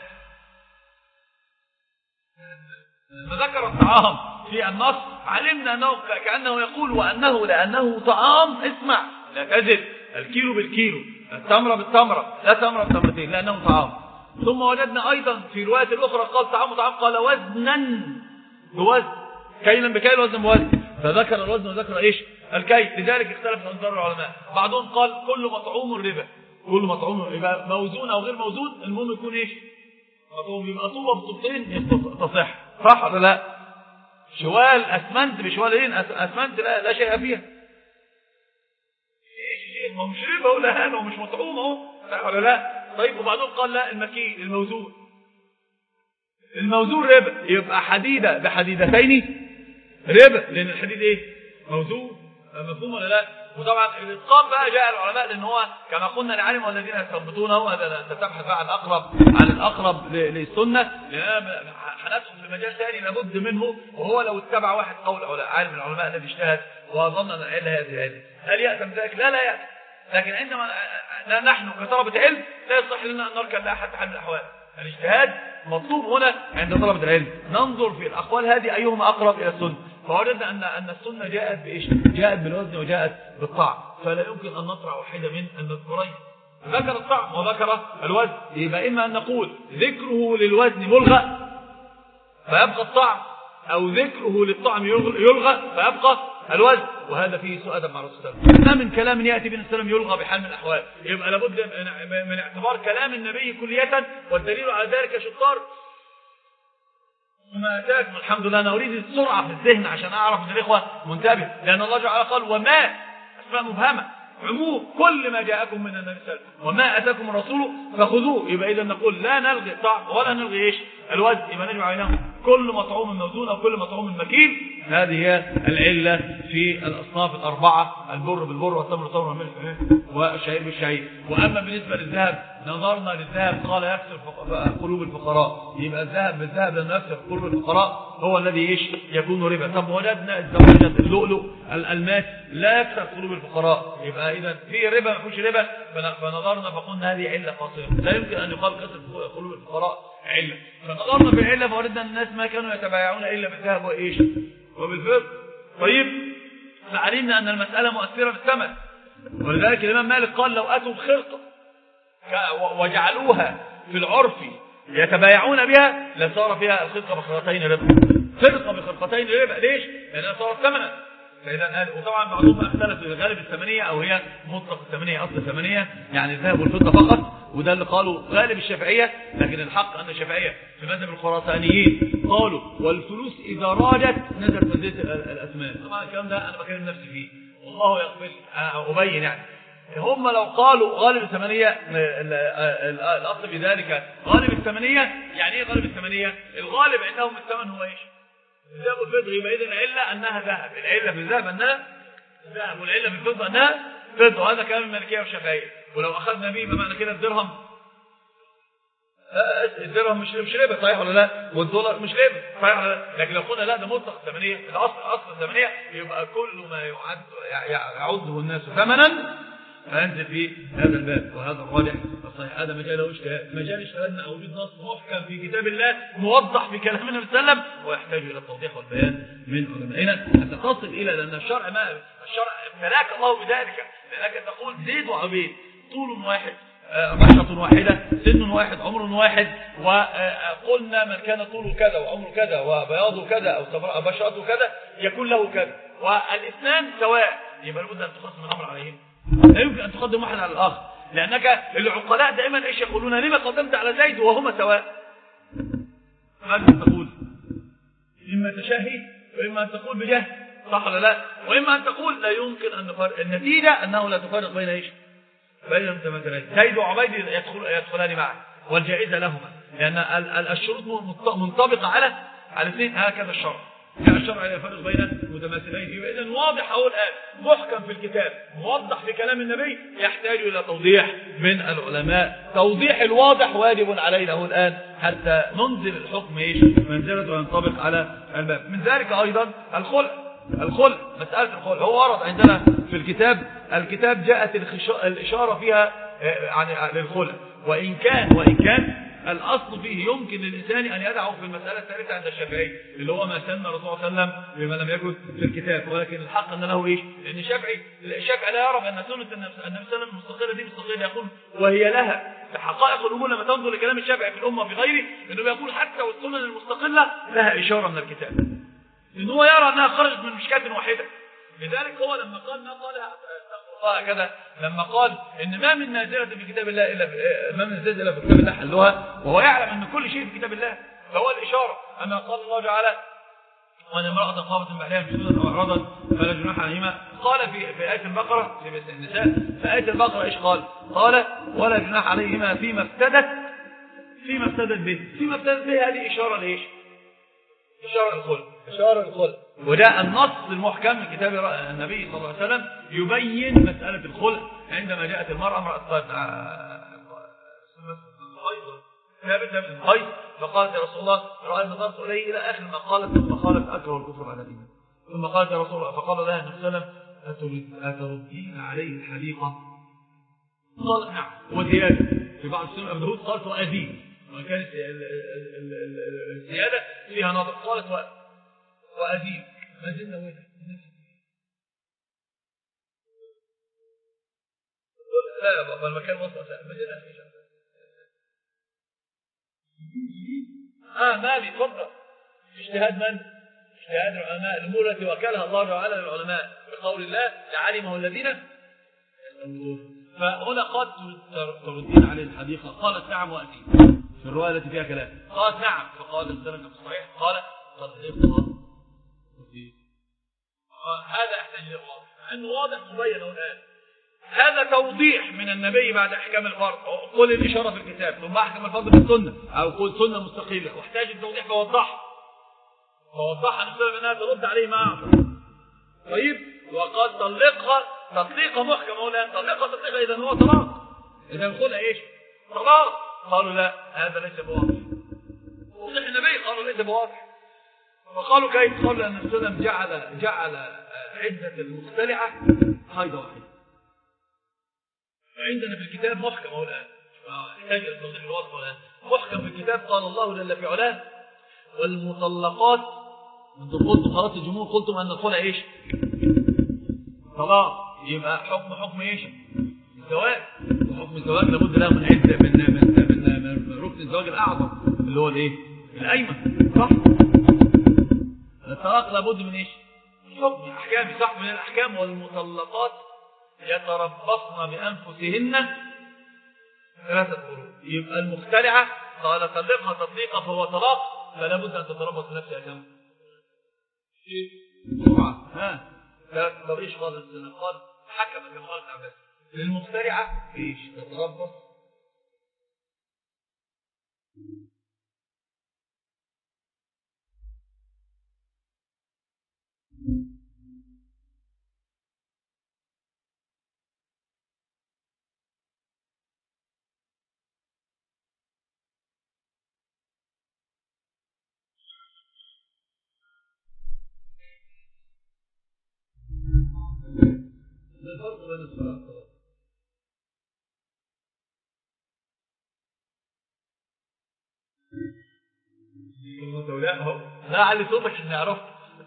S1: فذكر الطعام في النص علمنا أنه كأنه يقول وأنه لأنه طعام اسمع لا تزد، الكيلو بالكيلو، التمرة بالتمرة، لا تمرة بتمرتين، لأنه طعام. ثم وجدنا أيضا في رواية الأخرى قال طعام طعام قال وزنا بوزن، كيلا بكيل وزن بوزن، فذكر الوزن وذكر إيش؟ الكيل. لذلك اختلف أنظار العلماء، بعضهم قال كل مطعوم ربا، كل مطعوم يبقى موزون أو غير موزون، المهم يكون إيش؟ مطعوم. يبقى طوبة بطوبتين تصح، صح ولا لا؟ شوال أسمنت بشوالين أسمنت لا, لا شيء فيها. ما مش ربا ولا هان ومش مطعوم اهو، صح ولا لا؟ طيب. وبعضهم قال لا المكيل الموزون، الموزون ربا. يبقى حديدة بحديدتين ربا، لأن الحديد ايه؟ موزون. مفهوم ولا لا؟ وطبعا الاتقان بقى جاء العلماء لان هو كما قلنا العالم والذين يستنبطونه، هذا انت تبحث بقى عن الاقرب عن الاقرب للسنه، لان هندخل في مجال ثاني لابد منه، وهو لو اتبع واحد قول عالم من العلماء الذي اجتهد وظن ان العله هذه هذه هل يأتم ذلك؟ لا لا يأتم. لكن عندما لا نحن كطلبة علم لا يصح لنا ان نركن لها حتى حال الاحوال. الاجتهاد مطلوب هنا عند طلبة العلم، ننظر في الاقوال هذه ايهما اقرب الى السنه، فوجدنا ان ان السنه جاءت بايش؟ جاءت بالوزن وجاءت بالطعم، فلا يمكن ان نطرح واحده من المذكورين. ذكر الطعم وذكر الوزن، يبقى اما ان نقول ذكره للوزن ملغى فيبقى الطعم، او ذكره للطعم يلغى فيبقى الوزن، وهذا فيه سوء ادب مع الرسول صلى الله عليه وسلم. ما من كلام ياتي بين السلام يلغى بحال من الاحوال، يبقى لابد من اعتبار كلام النبي كلية، والدليل على ذلك شطار وما اتاكم. الحمد لله انا اريد السرعه في الذهن عشان اعرف ان الاخوه منتبه، لان الله جعل قال وما اسماء مبهمه عموم كل ما جاءكم من النبي صلى الله عليه وسلم وما اتاكم الرسول فخذوه. يبقى اذا نقول لا نلغي الطعم ولا نلغي ايش؟ الوزن، يبقى نجمع بينهم كل مطعوم موزون او كل مطعوم مكيل. هذه هي العله في الاصناف الاربعه، البر بالبر والتمر بالتمر والملح والشعير بالشعير. واما بالنسبه للذهب نظرنا للذهب قال يكسر قلوب الفقراء، يبقى الذهب بالذهب لانه يكسر قلوب الفقراء هو الذي ايش؟ يكون ربا. طب وجدنا الزواجد اللؤلؤ الالماس لا يكسر قلوب الفقراء، يبقى اذا في ربا ما فيش ربا، فنظرنا فقلنا هذه عله قاصره، لا يمكن ان يقال كسر قلوب الفقراء علة. فنظرنا في العلة فوردنا الناس ما كانوا يتبايعون إلا بالذهب وإيش وبالفضة. طيب فعلمنا أن المسألة مؤثرة بالثمن، ولذلك الإمام مالك قال لو أتوا بخرقة وجعلوها في العرف يتبايعون بها لصار فيها الخرقة بخرقتين ربا. خرقة بخرقتين ربا ليش؟ لأنها صارت ثمنا. فإذا وطبعا بعضهم اختلف في غالب الثمنية أو هي مطلق الثمنية أصل الثمنية يعني الذهب والفضة فقط، وده اللي قالوا غالب الشافعية. لكن الحق أن الشافعية في مذهب الخراسانيين قالوا والفلوس إذا راجت نزلت منزلة الأثمان. طبعا الكلام ده أنا بكلم نفسي فيه والله يقبل أبين. يعني هم لو قالوا غالب الثمنية الأصل في ذلك غالب الثمنية، يعني إيه غالب الثمنية؟ الغالب عندهم الثمن هو إيش؟ الذهب والفضة. يبقى إذن العلة أنها ذهب، العلة في الذهب أنها ذهب، والعلة في الفضة أنها فضة. وهذا كلام المالكية والشافعية. ولو أخذنا به بمعنى كده الدرهم، الدرهم مش مش ربا صحيح ولا لا؟ والدولار مش ربا صحيح ولا لا؟ لكن لو قلنا لا ده مطلق الثمنية، الأصل أصل الثمنية، يبقى كل ما يعد يعده الناس ثمنا فينزل في هذا الباب. وهذا الراجح الصحيح. هذا مجاله اجتهاد، مجال اجتهادنا او وجود نص محكم في كتاب الله موضح في كلام النبي صلى الله عليه وسلم ويحتاج الى التوضيح والبيان من علمائنا حتى تصل الى لان الشرع ما الشرع ابتلاك الله بذلك، لانك تقول زيد وعبيد طول واحد بشرة واحدة سن واحد عمر واحد، وقلنا من كان طوله كذا وعمره كذا وبياضه كذا او بشرته كذا يكون له كذا، والاثنان سواء. يبقى لابد ان تقسم الامر عليهم، لا يمكن أن تقدم واحد على الآخر، لأنك العقلاء دائما إيش يقولون؟ لما قدمت على زيد وهما سواء؟ ماذا تقول؟ إما تشهي وإما أن تقول بجهل، صح ولا لا؟ وإما أن تقول لا يمكن أن نفرق، النتيجة أنه لا تفرق بين إيش؟ بين المتماثلين. زيد وعبيد يدخل يدخلان معا والجائزة لهما، لأن الشروط منطبقة على على اثنين. هكذا الشرع، كان الشرع يفرق بين المتماثلين. يبقى إذن واضح أهو الآن محكم في الكتاب موضح في كلام النبي، يحتاج إلى توضيح من العلماء. توضيح الواضح واجب علينا أهو الآن حتى ننزل الحكم إيش منزلته وينطبق على الباب. من ذلك أيضا الخلع. الخلع مسألة الخلع هو ورد عندنا في الكتاب. الكتاب جاءت الإشارة فيها يعني للخلع، وإن كان وإن كان الأصل فيه يمكن للإنسان أن يدعو في المسألة الثالثة عند الشافعي اللي هو ما سن الرسول صلى الله عليه وسلم بما لم يكن في الكتاب، ولكن الحق أن له إيش؟ لأن الشافعي الشافعي لا يرى أن سنة النبي صلى الله عليه وسلم المستقلة دي مستقلة، يقول وهي لها حقائق الأمور. لما تنظر لكلام الشافعي في الأمة وفي غيره إنه يقول حتى والسنن المستقلة لها إشارة من الكتاب، إنه هو يرى أنها خرجت من مشكاة واحدة. لذلك هو لما قال ما قالها كذا، لما قال ان ما من نازله في كتاب الله الا ما من نازله الا في كتاب الله حلها، وهو يعلم ان كل شيء في كتاب الله، فهو الاشاره. اما قال الله تعالى وان امراه خافت من بعدها نشوزا او اعراضا فلا جناح عليهما، قال في في ايه البقره في النساء في ايه البقره ايش قال؟ قال ولا جناح عليهما فيما افتدت فيما افتدت به. فيما افتدت به هذه اشاره لايش؟ اشاره الخلق، اشاره الخلق. وجاء النص المحكم من كتاب النبي صلى الله عليه وسلم يبين مسألة الخلع عندما جاءت المرأة امرأة ثابت بن القيس فقالت يا رسول الله رأيت نظرت إليه إلى آخر ما قالت ثم قالت أكره الكفر على الإيمان ثم قالت يا رسول الله فقال لها النبي صلى الله عليه وسلم أتردين عليه الحديقة؟ قال نعم وزيادة في بعض السنن أبو داود قالت وأزيد وكانت الزيادة فيها نظر قالت وأزيد ما زلنا وين لا يا بابا المكان وسط ما زلنا في شيء اه مالي تفضل اجتهاد من؟ اجتهاد العلماء الأمور التي وكلها الله تعالى للعلماء بقول الله لعلمه الذين يستنبطون فهنا قد تردين عليه الحديقة قالت نعم وأتي في الرواية التي فيها كلام قالت نعم فقال السلام في الصحيح قال صدقها هذا يحتاج إلى واضح أنه واضح مبين الآن هذا توضيح من النبي بعد أحكام الفرض قل الإشارة في الكتاب ثم أحكم الفرض في السنة أو قل سنة مستقلة واحتاج التوضيح فوضحها فوضحها نسبة أنها ترد عليه معه طيب وقد طلقها تطليقة محكمة هنا طلقها تطليقة إذا هو طلاق إذا الخلع إيش طلاق قالوا لا هذا ليس بواضح وضح النبي قالوا ليس بواضح وقالوا كيف قالوا أن السلام جعل جعل عدة المختلعة حيضة واحدة عندنا في الكتاب محكم هو الآن يحتاج إلى التوضيح الواضح الآن محكم في الكتاب قال الله جل في علاه والمطلقات انتم قلتم خلاص الجمهور قلتم أن الخلع إيش طلاق يبقى حكم حكم إيش الزواج وحكم الزواج لابد له من عدة من من من, من ركن الزواج الأعظم اللي هو الإيه الأيمن صح الطلاق لابد من إيش حكم أحكام صح من الأحكام والمطلقات يتربصن بأنفسهن ثلاثة قروء يبقى المختلعة قال طلقها تطليقا فهو طلاق فلا بد أن تتربص بنفسها كم سرعة ها لا تريش خالص السنة قال حكم كما قال العباس للمختلعة ايش تتربص الفرق بين الصلاة والصلاة لا علي صوتك عشان نعرف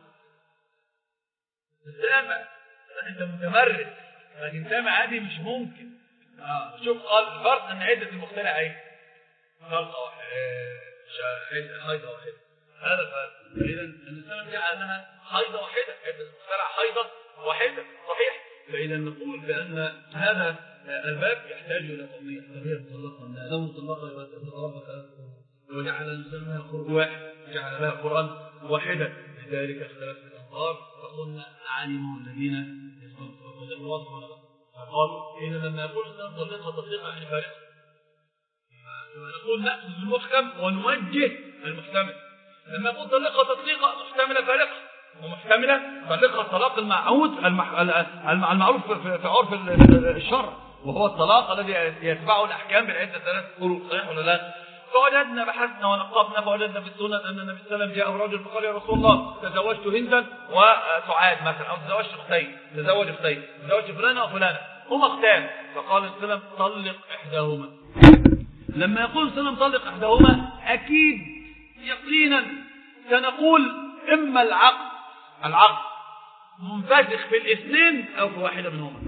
S1: سامع انت متمرد لكن سامع عادي مش ممكن اه شوف قال الفرق ان عدة المختلعة ايه خلقة واحدة حيضة واحدة هذا الفرق اذا الانسان جعل انها حيضة واحدة عدة المختلعة حيضة واحدة صحيح فإذا نقول بأن هذا الباب يحتاج إلى قضية قضية مطلقة أنها لو مطلقة يبقى تتربى ثلاثة وجعل الإنسان لها قرآن واحد جعل لها قرآن واحدة لذلك اختلفت الأنظار فقلنا علموا الذين يستنبطون الواضح ولا لا فقالوا إذا لما يقول الإنسان طلقها تطليقا يعني فارقة نقول نأخذ المحكم ونوجه المحتمل لما يقول طلقها تطليقا محتملة فارقة ومحتملة طلقها الطلاق المعهود المعروف في عرف الشرع وهو الطلاق الذي يتبعه الأحكام بالعدة ثلاث قروء صحيح ولا لا؟ فوجدنا بحثنا ونقبنا فوجدنا في السنة أن النبي صلى الله عليه وسلم جاء رجل فقال يا رسول الله تزوجت هندا وسعاد مثلا أو تزوجت أختين تزوج أختين تزوجت فلانة وفلانة هما أختان فقال النبي صلى الله عليه وسلم طلق إحداهما لما يقول النبي صلى الله عليه وسلم طلق إحداهما أكيد يقينا سنقول إما العقد العقد منفسخ في الاثنين أو في واحدة منهما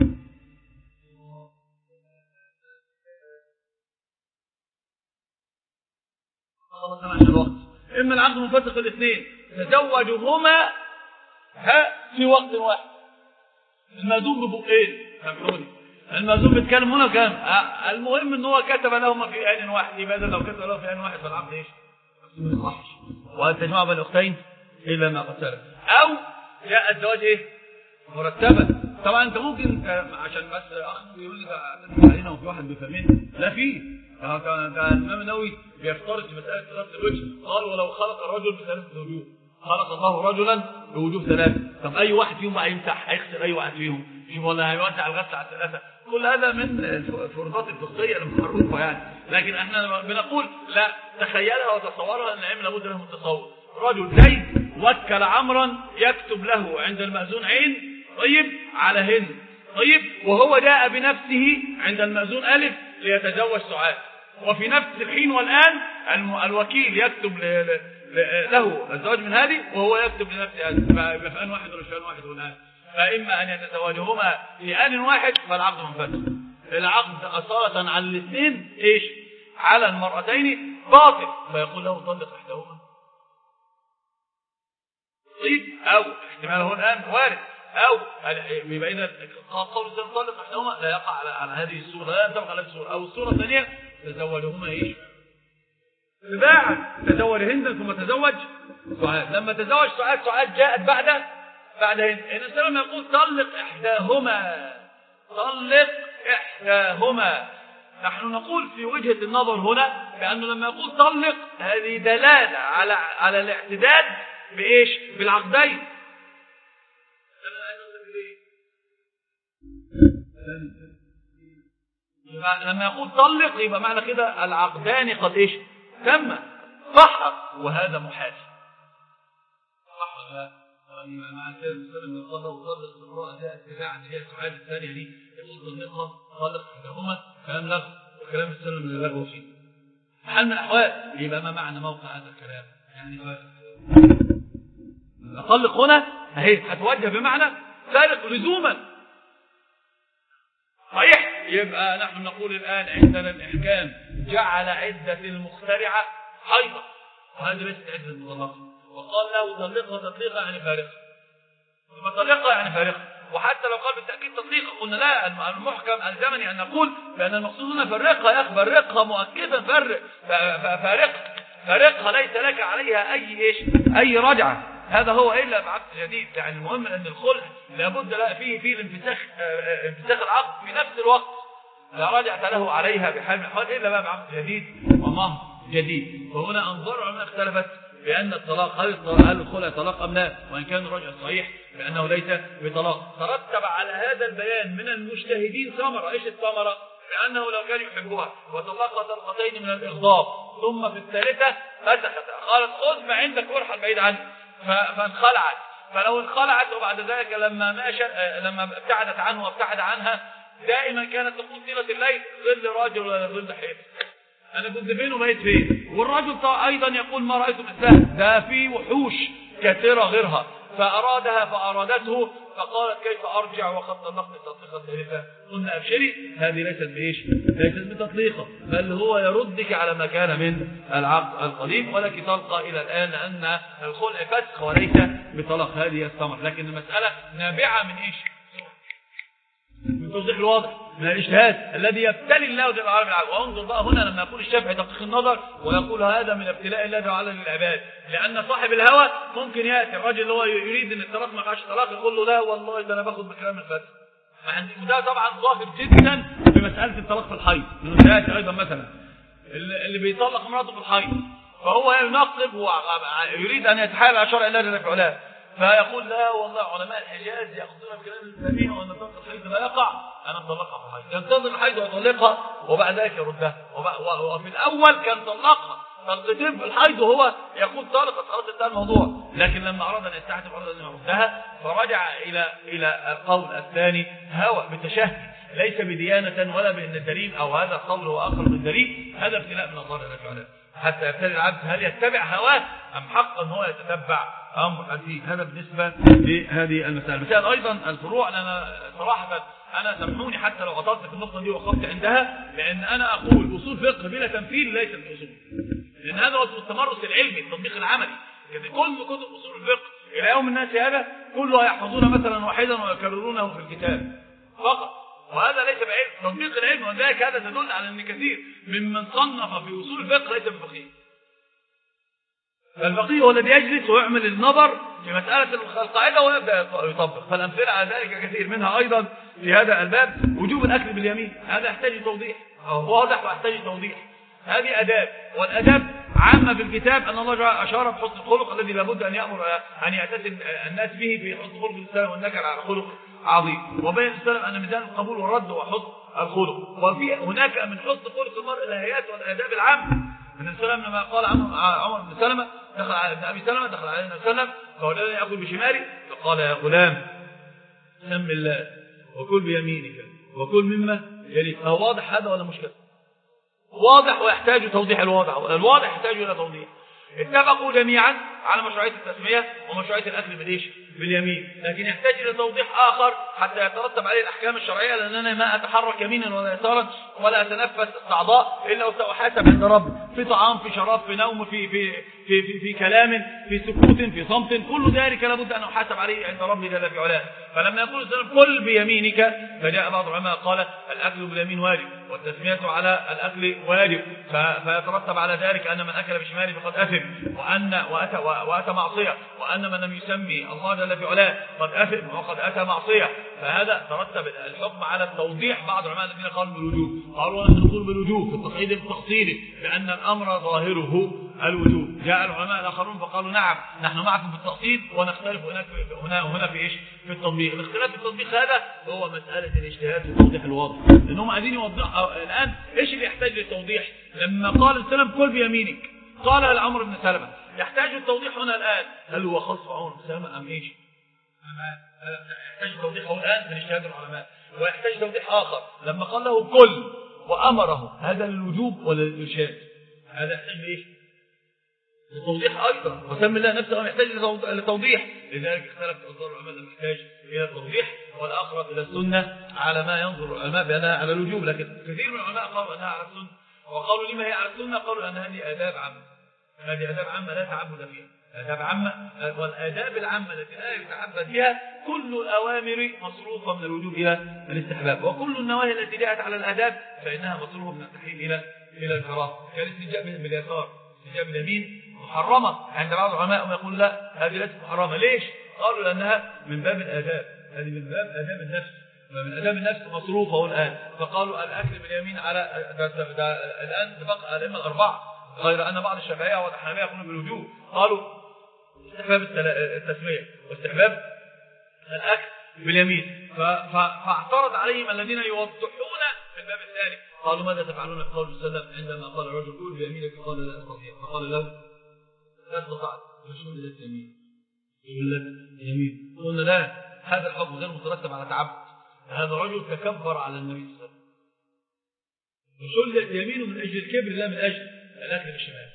S1: إما العقد منفسخ في الاثنين تزوجهما في وقت واحد المأذون ببقين المأذون بيتكلم هنا وكلام المهم ان هو كتب لهما في آن واحد لماذا لو كتب لهما في آن واحد فالعقد ايش وأن تجمع بين الأختين إلا ما قد سلف أو جاء الزواج ايه مرتبا طبعا انت ممكن عشان بس اخ يقول لي علينا وفي واحد بيفهمين لا فيه كان الامام النووي بيفترض في مساله ثلاث الوجه قال ولو خلق الرجل بثلاث وجوه خلق الله رجلا بوجوب ثلاثة. طب أي واحد فيهم بقى يمسح هيغسل أي واحد فيهم؟ شوف ولا هيوزع الغسل على الثلاثة؟ كل هذا من الفروضات الفقهية المعروفة يعني. لكن احنا بنقول لا، تخيلها وتصورها ان العلم لابد له من تصور. رجل زيد وكل عمرا يكتب له عند المأذون عين طيب على هند طيب، وهو جاء بنفسه عند المأذون ألف ليتزوج سعاد، وفي نفس الحين والآن الوكيل يكتب له الزواج من هذه وهو يكتب لنفسه ألف، فأن واحد ولا شأن واحد والآن، فإما أن يتزوجهما في آن واحد فالعقد منفسخ. العقد أصالة على الاثنين إيش؟ على المرأتين باطل، فيقول له طلق إحداهما طيب، أو احتماله الآن وارد، أو بما إذا قول طلق إحداهما لا يقع على, على هذه الصورة، لا ينطبق على هذه الصورة. أو الصورة الثانية تزوجهما إيش؟ تباعا، تزوج هند ثم تزوج سعاد. لما تزوج سعاد، سعاد جاءت بعد بعد هند. الإنسان لما يقول طلق إحداهما، طلق إحداهما، نحن نقول في وجهة النظر هنا بأنه لما يقول طلق هذه دلالة على على الاعتداد بإيش؟ بالعقدين. لما يقول طلق يبقى معنى كده العقدان قد إيش؟ تم صح، وهذا محال. صح مع كده المسلم من قال وطلق المرأة جاءت تباعا هي سعاد الثانية دي يقول طلقها طلق إحداهما، كلام لغو، وكلام السلم اللي لغو فيه حال من الأحوال. يبقى ما معنى موقع هذا الكلام؟ يعني طلق هنا اهي هتوجه بمعنى فارق لزوما صحيح. يبقى نحن نقول الآن عندنا الإحكام جعل عدة المخترعة حيضة، وهذه ليست عدة المطلقة، وقال له طلقها تطليقها يعني فارقة، ثم طلقها يعني فارقة. وحتى لو قال بالتأكيد تطليقها قلنا لا، المحكم الزمني أن نقول بأن المقصود هنا فرقها يا أخي، فرقها مؤكدا، فرق فارقها فارقها ليس لك عليها أي إيش أي رجعة. هذا هو إلا بعقد جديد. يعني المهم أن الخلع لابد لا فيه فيه الانفساخ انفساخ العقد في نفس الوقت، لا رجعت له عليها بحال من الأحوال إلا بعقد جديد ومهر جديد. وهنا أنظار العلماء اختلفت بأن الطلاق هل الخلع طلاق أم لا، وإن كان الرجع صحيح بأنه ليس بطلاق. ترتب على هذا البيان من المجتهدين ثمرة. إيش الثمرة؟ بأنه لو كان يحبها وطلقها طلقتين من الإغضاب ثم في الثالثة فسخت، قالت خذ ما عندك وارحل بعيد عنك، فانخلعت. فلو انخلعت وبعد ذلك لما ماشى لما ابتعدت عنه وابتعد عنها دائما كانت تقول طيلة الليل ظل راجل ولا ظل حيط، أنا كنت فين وبقيت فين. والرجل أيضا يقول ما رأيت مثلها، ده في وحوش كثيرة غيرها، فأرادها فأرادته فقالت كيف أرجع وقد طلقت تطليقة ثالثة. قلنا أبشري هذه ليست بإيش؟ ليست بتطليقة، بل هو يردك على ما كان من العقد القديم، ولك تلقى إلى الآن لأن الخلع فسخ وليس بطلاق. هذه الثمر. لكن المسألة نابعة من إيش؟ من توضيح الواضح، من الاجتهاد الذي يبتلي الله جل وعلا بالعبد. وانظر بقى هنا لما يقول الشافعي تدقيق النظر ويقول هذا من ابتلاء الله جل وعلا للعباد، لأن صاحب الهوى ممكن يأتي الرجل اللي هو يريد ان الطلاق ما يقعش طلاق يقول له لا والله ده انا باخد بكلام الفتح. وده طبعا ظاهر جدا في مسألة الطلاق في الحيض، انه يأتي ايضا مثلا اللي بيطلق امراته في الحيض فهو ينقب ويريد ان يتحايل على شرع الله جل وعلا، فيقول لا والله علماء الحجاز يأخذون بكلام السميع وأن طلق الحيض لا يقع، أنا أطلقها في الحيض. ينتظر الحيض ويطلقها وبعد ذلك يردها. وفي الأول كان طلقها طلقتين في الحيض وهو يقول طلقت خلاص انتهى الموضوع. لكن لما أراد أن يستحدث أراد أن يردها فرجع إلى إلى القول الثاني هوى بتشهي ليس بديانة ولا بأن الدليل أو هذا القول هو آخر من الدليل. هذا ابتلاء من الله جل وعلا حتى يبتلي العبد هل يتبع هواه أم حقا هو يتتبع أمر حديث. هذا بالنسبة لهذه المسائل. المسائل أيضا الفروع، لأنا صراحة أنا سامحوني حتى لو غطرت في النقطة دي وقفت عندها، لأن أنا أقول أصول فقه بلا تمثيل ليست الأصول، لأن هذا هو التمرس العلمي التطبيق العملي. كل كتب أصول الفقه إلى يوم الناس هذا كله يحفظون مثلا واحدا ويكررونه في الكتاب فقط، وهذا ليس بعلم تطبيق العلم. وذلك هذا تدل على أن كثير ممن صنف في أصول الفقه ليس بفقيه. الفقيه هو الذي يجلس ويعمل النظر في مسألة القاعدة ويبدأ يطبق. فالأمثلة على ذلك كثير، منها أيضا في هذا الباب وجوب الأكل باليمين. هذا يحتاج توضيح، واضح ويحتاج توضيح.
S2: هذه أداب، والأداب عامة في الكتاب أن الله أشار بحسن الخلق الذي لابد أن يأمر أن يعتد الناس به في حسن الخلق الإنسان والنكر على خلق عظيم. وبين السلف أن ميزان القبول والرد وحسن الخلق. وفي هناك من حسن خلق المرء الآيات والآداب العامة. من السلام لما قال عمر بن سلمة دخل على ابن أبي سلمة دخل على النبي صلى الله عليه وسلم فقال لا يأكل بشمالي، فقال يا غلام سم الله وكل بيمينك وكل مما يليك. هو واضح هذا ولا مشكلة؟ واضح ويحتاج توضيح. الواضح الواضح يحتاج إلى توضيح. اتفقوا جميعا على مشروعية التسمية ومشروعية الأكل بالإيش؟ باليمين، لكن يحتاج إلى توضيح آخر حتى يترتب عليه الأحكام الشرعية، لأننا ما أتحرك يمينا ولا يسارا ولا أتنفس استعضاء إلا وسأحاسب عند رب في طعام في شراب في نوم في في في في, في كلام في سكوت في صمت، كل ذلك لابد أن أحاسب عليه عند ربي جل في علاه. فلما يقول السلام كل بيمينك، فجاء بعض العلماء قال الأكل باليمين واجب والتسمية على الأكل واجب، فيترتب على ذلك أن من أكل بشماله فقد أثم وأن وأتى, وأتى معصية، وأن من لم يسمي الله جل في علاه قد أثم وقد أتى معصية. فهذا ترتب الحكم على التوضيح. بعض العلماء الذين قالوا بالوجوب قالوا نحن نقول بالوجوب في التقييد التفصيلي لأن الأمر ظاهره الوجوب. جاء العلماء الآخرون فقالوا نعم نحن معكم في التفصيل ونختلف هناك هنا وهنا في إيش؟ في التطبيق. الاختلاف في التطبيق هذا هو مسألة الاجتهاد في التوضيح الواضح، لأنهم عايزين يوضحوا الآن إيش اللي يحتاج للتوضيح. لما قال السلام كل بيمينك قال العمر بن سلمة، يحتاج التوضيح هنا الآن هل هو خاص عمر بن سلمة أم إيش؟ يحتاج توضيحه الآن من اجتهاد العلماء، ويحتاج توضيح آخر لما قال له كل وأمره، هذا للوجوب ولا للإرشاد؟ هذا يحتاج لإيش؟ للتوضيح أيضا، وسمي الله نفسه يحتاج لتوضيح. لذلك اختلف أنظار العلماء لما يحتاج إلى التوضيح، والأقرب إلى السنة على ما ينظر العلماء بأنها على الوجوب، لكن كثير من العلماء قالوا أنها على السنة. وقالوا لما هي على السنة؟ قالوا أن هذه آداب عامة، هذه آداب عامة لا تعبد فيها، آداب عامة، والآداب العامة التي لا يتعبد بها كل الأوامر مصروفة من الوجوب إلى الاستحباب، وكل النواهي التي جاءت على الآداب فإنها مصروفة من التحليل إلى إلى الكراهة. كالاستجابة باليسار، استجابة باليمين محرمة عند بعض العلماء ويقول لا هذه ليست محرمة. ليش؟ قالوا لأنها من باب الآداب، هذه من باب آداب النفس، من آداب النفس مصروفة الآن. فقالوا الأكل باليمين على الآن اتفق الأئمة الأربعة، غير أن بعض الشافعية والحنابلة يقولون بالوجوب. قالوا استحباب التسمية واستحباب الأكل باليمين، فاعترض عليهم الذين يوضحون في الباب الثاني، قالوا ماذا تفعلون في قول صلى الله عليه وسلم عندما قال الرجل قول بيمينك قال لا أستطيع، فقال له لا استطعت فشمل اليمين شمل اليمين. قلنا لا، هذا الحكم غير مترتب على تعبد، هذا رجل تكبر على النبي صلى الله عليه وسلم، وشلت يمينه من أجل الكبر لا من أجل الأكل بالشمال.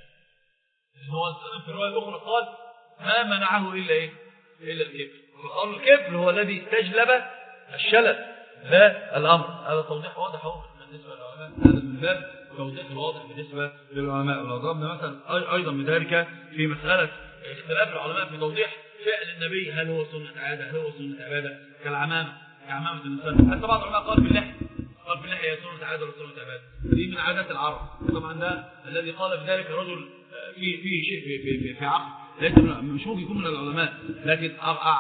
S2: هو في الرواية الأخرى قال ما منعه إلا إيه؟ إلا الكبر. فقالوا الكبر هو الذي استجلب الشلل لا الأمر. هذا توضيح واضح هو بالنسبة للعلماء، هذا من باب توضيح الواضح بالنسبة للعلماء. وضربنا مثلا أيضا من ذلك في مسألة اختلاف العلماء في توضيح فعل النبي، هل هو سنة عادة هل هو سنة عبادة كالعمامة كعمامة الإنسان. حتى بعض العلماء قال باللحية، قال باللحية سنة عادة ولا سنة عبادة، دي من عادات العرب. طبعا ده الذي قال بذلك رجل في في شيء في في في, في عقل ليس مش ممكن يكون من العلماء، لكن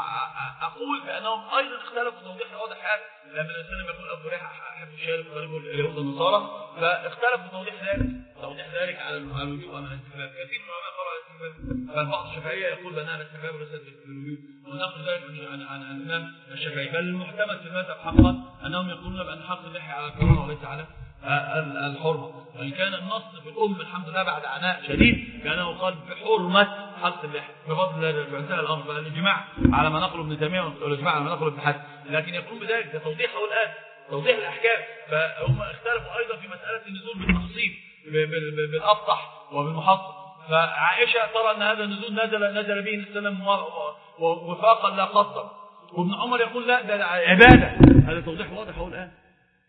S2: أقول بأنهم أيضا اختلفوا توضيح واضح هذا. لما الإنسان يقول أبو ريحة أحب الشارب وقالوا اليهود والنصارى، فاختلفوا توضيح ذلك توضيح ذلك على الوجوب أم الاستحباب. كثير من العلماء قالوا على الاستحباب، فالبعض الشافعية يقول بأنها الاستحباب وليست بالوجوب، ونقل ذلك عن عن الإمام الشافعي. بل المعتمد في المذهب حقا أنهم يقولون بأن حق اللحية على الكراهة وليس على الحرمة، وإن كان النص في الأم الحمد لله بعد عناء شديد كانه قال بحرمة حق اللحية بفضل انتهى الأمر. فالإجماع على ما نقله ابن تيمية والإجماع على ما نقله ابن حزم، لكن يقولون بذلك ده توضيحه الآن توضيح الأحكام. فهم اختلفوا أيضا في مسألة النزول بالتخصيص بالأبطح وبالمحصن. فعائشة ترى أن هذا النزول نزل نزل به السلام وفاقا لا قصر، وابن عمر يقول لا ده عبادة. هذا توضيح واضح هو الآن،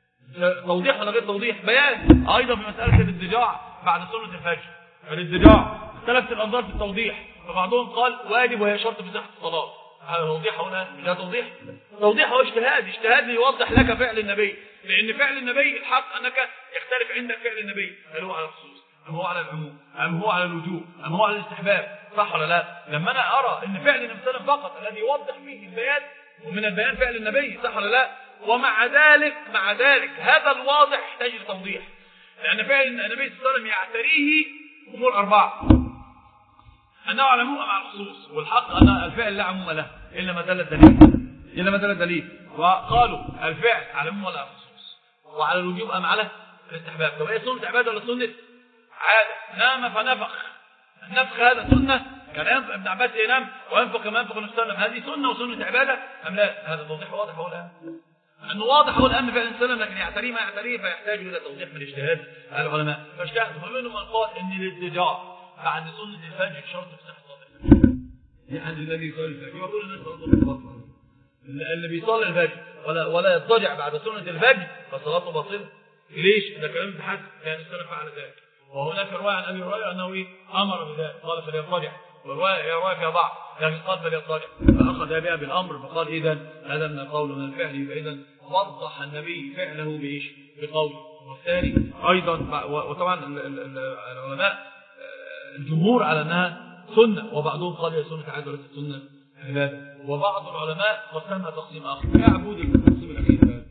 S2: توضيح ولا غير توضيح؟ بيان. أيضا في مسألة الادجاع بعد سنة الفجر، الادجاع اختلفت الأنظار في التوضيح، فبعضهم قال واجب وهي شرط في صحة الصلاة. هذا توضيح هنا لا توضيح، توضيح هو اجتهاد، اجتهاد ليوضح لك فعل النبي، لأن فعل النبي الحق أنك يختلف عندك فعل النبي هل هو على الخصوص أم هو على العموم أم هو على الوجوب أم هو على الاستحباب، صح ولا لا؟ لما أنا أرى أن فعل النبي صلى الله عليه وسلم فقط الذي يوضح فيه البيان، ومن البيان فعل النبي، صح ولا لا؟ ومع ذلك مع ذلك هذا الواضح يحتاج لتوضيح. لأن فعل النبي صلى الله عليه وسلم يعتريه أمور أربعة: أنه على العموم مع الخصوص، والحق أن الفعل لا عموم له إلا ما دل الدليل إلا ما دل الدليل وقالوا الفعل على العموم ولا الخصوص، وعلى الوجوب أم على الاستحباب. طب هي سنة عبادة ولا سنة عادة؟ نام فنفخ، النفخ هذا سنة، كان ينفق ابن عباس ينام وينفق كما ينفق النبي صلى الله عليه وسلم، هذه سنة وسنة عبادة أم لا؟ هذا توضيح واضح هو الآن، أنه واضح هو الآن فعل السلام، لكن يعتريه ما يعتريه فيحتاج إلى توضيح من اجتهاد العلماء. فاجتهد فمنهم من قال إن الاتجاه بعد سنة الفجر شرط في صحة الصلاة، يعني الذي يصلي الفجر وكل الناس تصلي اللي بيصلي الفجر ولا ولا يضطجع بعد سنة الفجر فصلاته باطلة. ليش؟ ده كلام ابن حزم، كان السلف فعل ذلك، وهناك رواية عن أبي هريرة أنه إيه؟ أمر بذلك، قال فليضطجع، ورواية رواية فيها ضعف لكن قال فليضطجع، فأخذ بها بالأمر، فقال إذن هذا من القول ومن الفعل، فإذن وضح النبي فعله بإيش؟ بقوله. والثاني أيضا، وطبعا العلماء الجمهور على أنها سنة، وبعضهم قال هي سنة عادة وليست سنة عبادة، وبعض العلماء قسمها تقسيم آخر يعبد التقسيم الأخير هذا.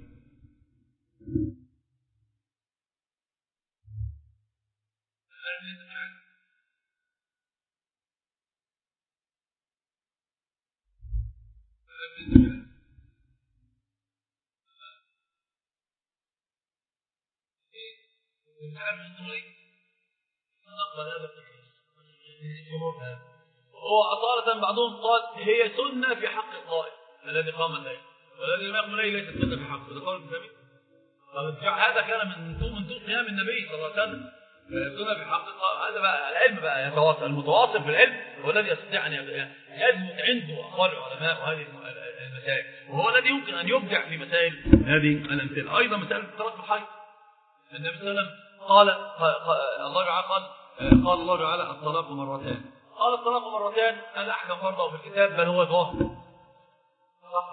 S2: هو أصالة بعضهم قال هي سنة في حق القائم الذي قام الليل، والذي لم يقم الليل ليست سنة في حقه، ده قول ابن تيمية. هذا كان من طول من طول قيام النبي صلى الله عليه وسلم، سنة في حق القائم. هذا بقى العلم بقى يتواصل، المتواصل في العلم هو الذي يستطيع أن يثبت عنده أقوال العلماء وهذه المسائل، وهو الذي يمكن أن يبدع في مسائل هذه الأمثلة. أيضا مسألة الطلاق في الحيض، النبي صلى الله عليه وسلم قال الله تعالى قال قال الله تعالى الطلاق مرتان، قال الطلاق مرتان هذا أحكم فرضه في الكتاب بل هو ظاهر. صح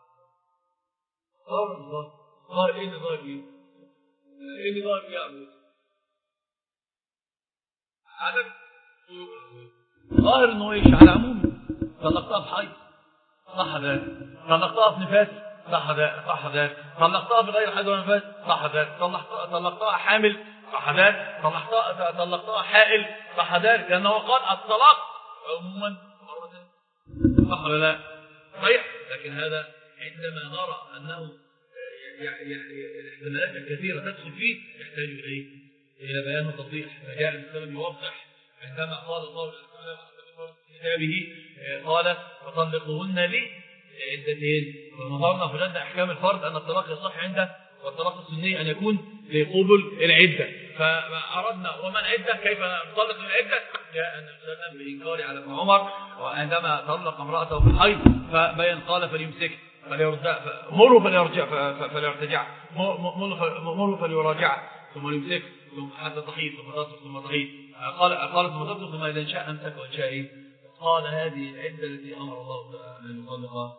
S2: ظاهر ظاهر ظاهر إيه اللي ظاهر فيه؟ إيه اللي ظاهر فيه يا أبو؟ عدم ظاهر إنه إيش؟ على عموم طلقتها بحيض صح ذلك، طلقتها بنفاس صح ذلك صح ذلك، طلقتها بغير حيض ولا نفاس صح ذلك، طلقتها حامل صح ذلك، طلقتها طلقتها حائل صح ذلك، لأنه قال الطلاق عموما مرتين صح ولا لا؟ صحيح. لكن هذا عندما نرى أنه الاحتمالات الكثيرة تدخل فيه يحتاج إليه إلى بيان وتوضيح، فجاء الإسلام يوضح عندما قال الله تعالى في كتابه قال وطلقوهن لي عدتين، ونظرنا في جد أحكام الفرد أن الطلاق يصح عنده، والطلاق السني أن يكون لقبل العدة، فأردنا ومن عدة كيف نطلق العدة؟ جاء النبي صلى الله عليه وسلم بإنكار على ابن عمر، وعندما طلق امرأته في الحيض فبين قال فليمسك فليرجع مره فليرجع فليرتجع مره فليراجع ثم يمسك ثم حتى تحيض ثم تطلق ثم تحيض، قال قال ثم تطلق ثم إذا شاء أمسك وإن شاء إيه؟ قال هذه العدة التي أمر الله أن يطلقها،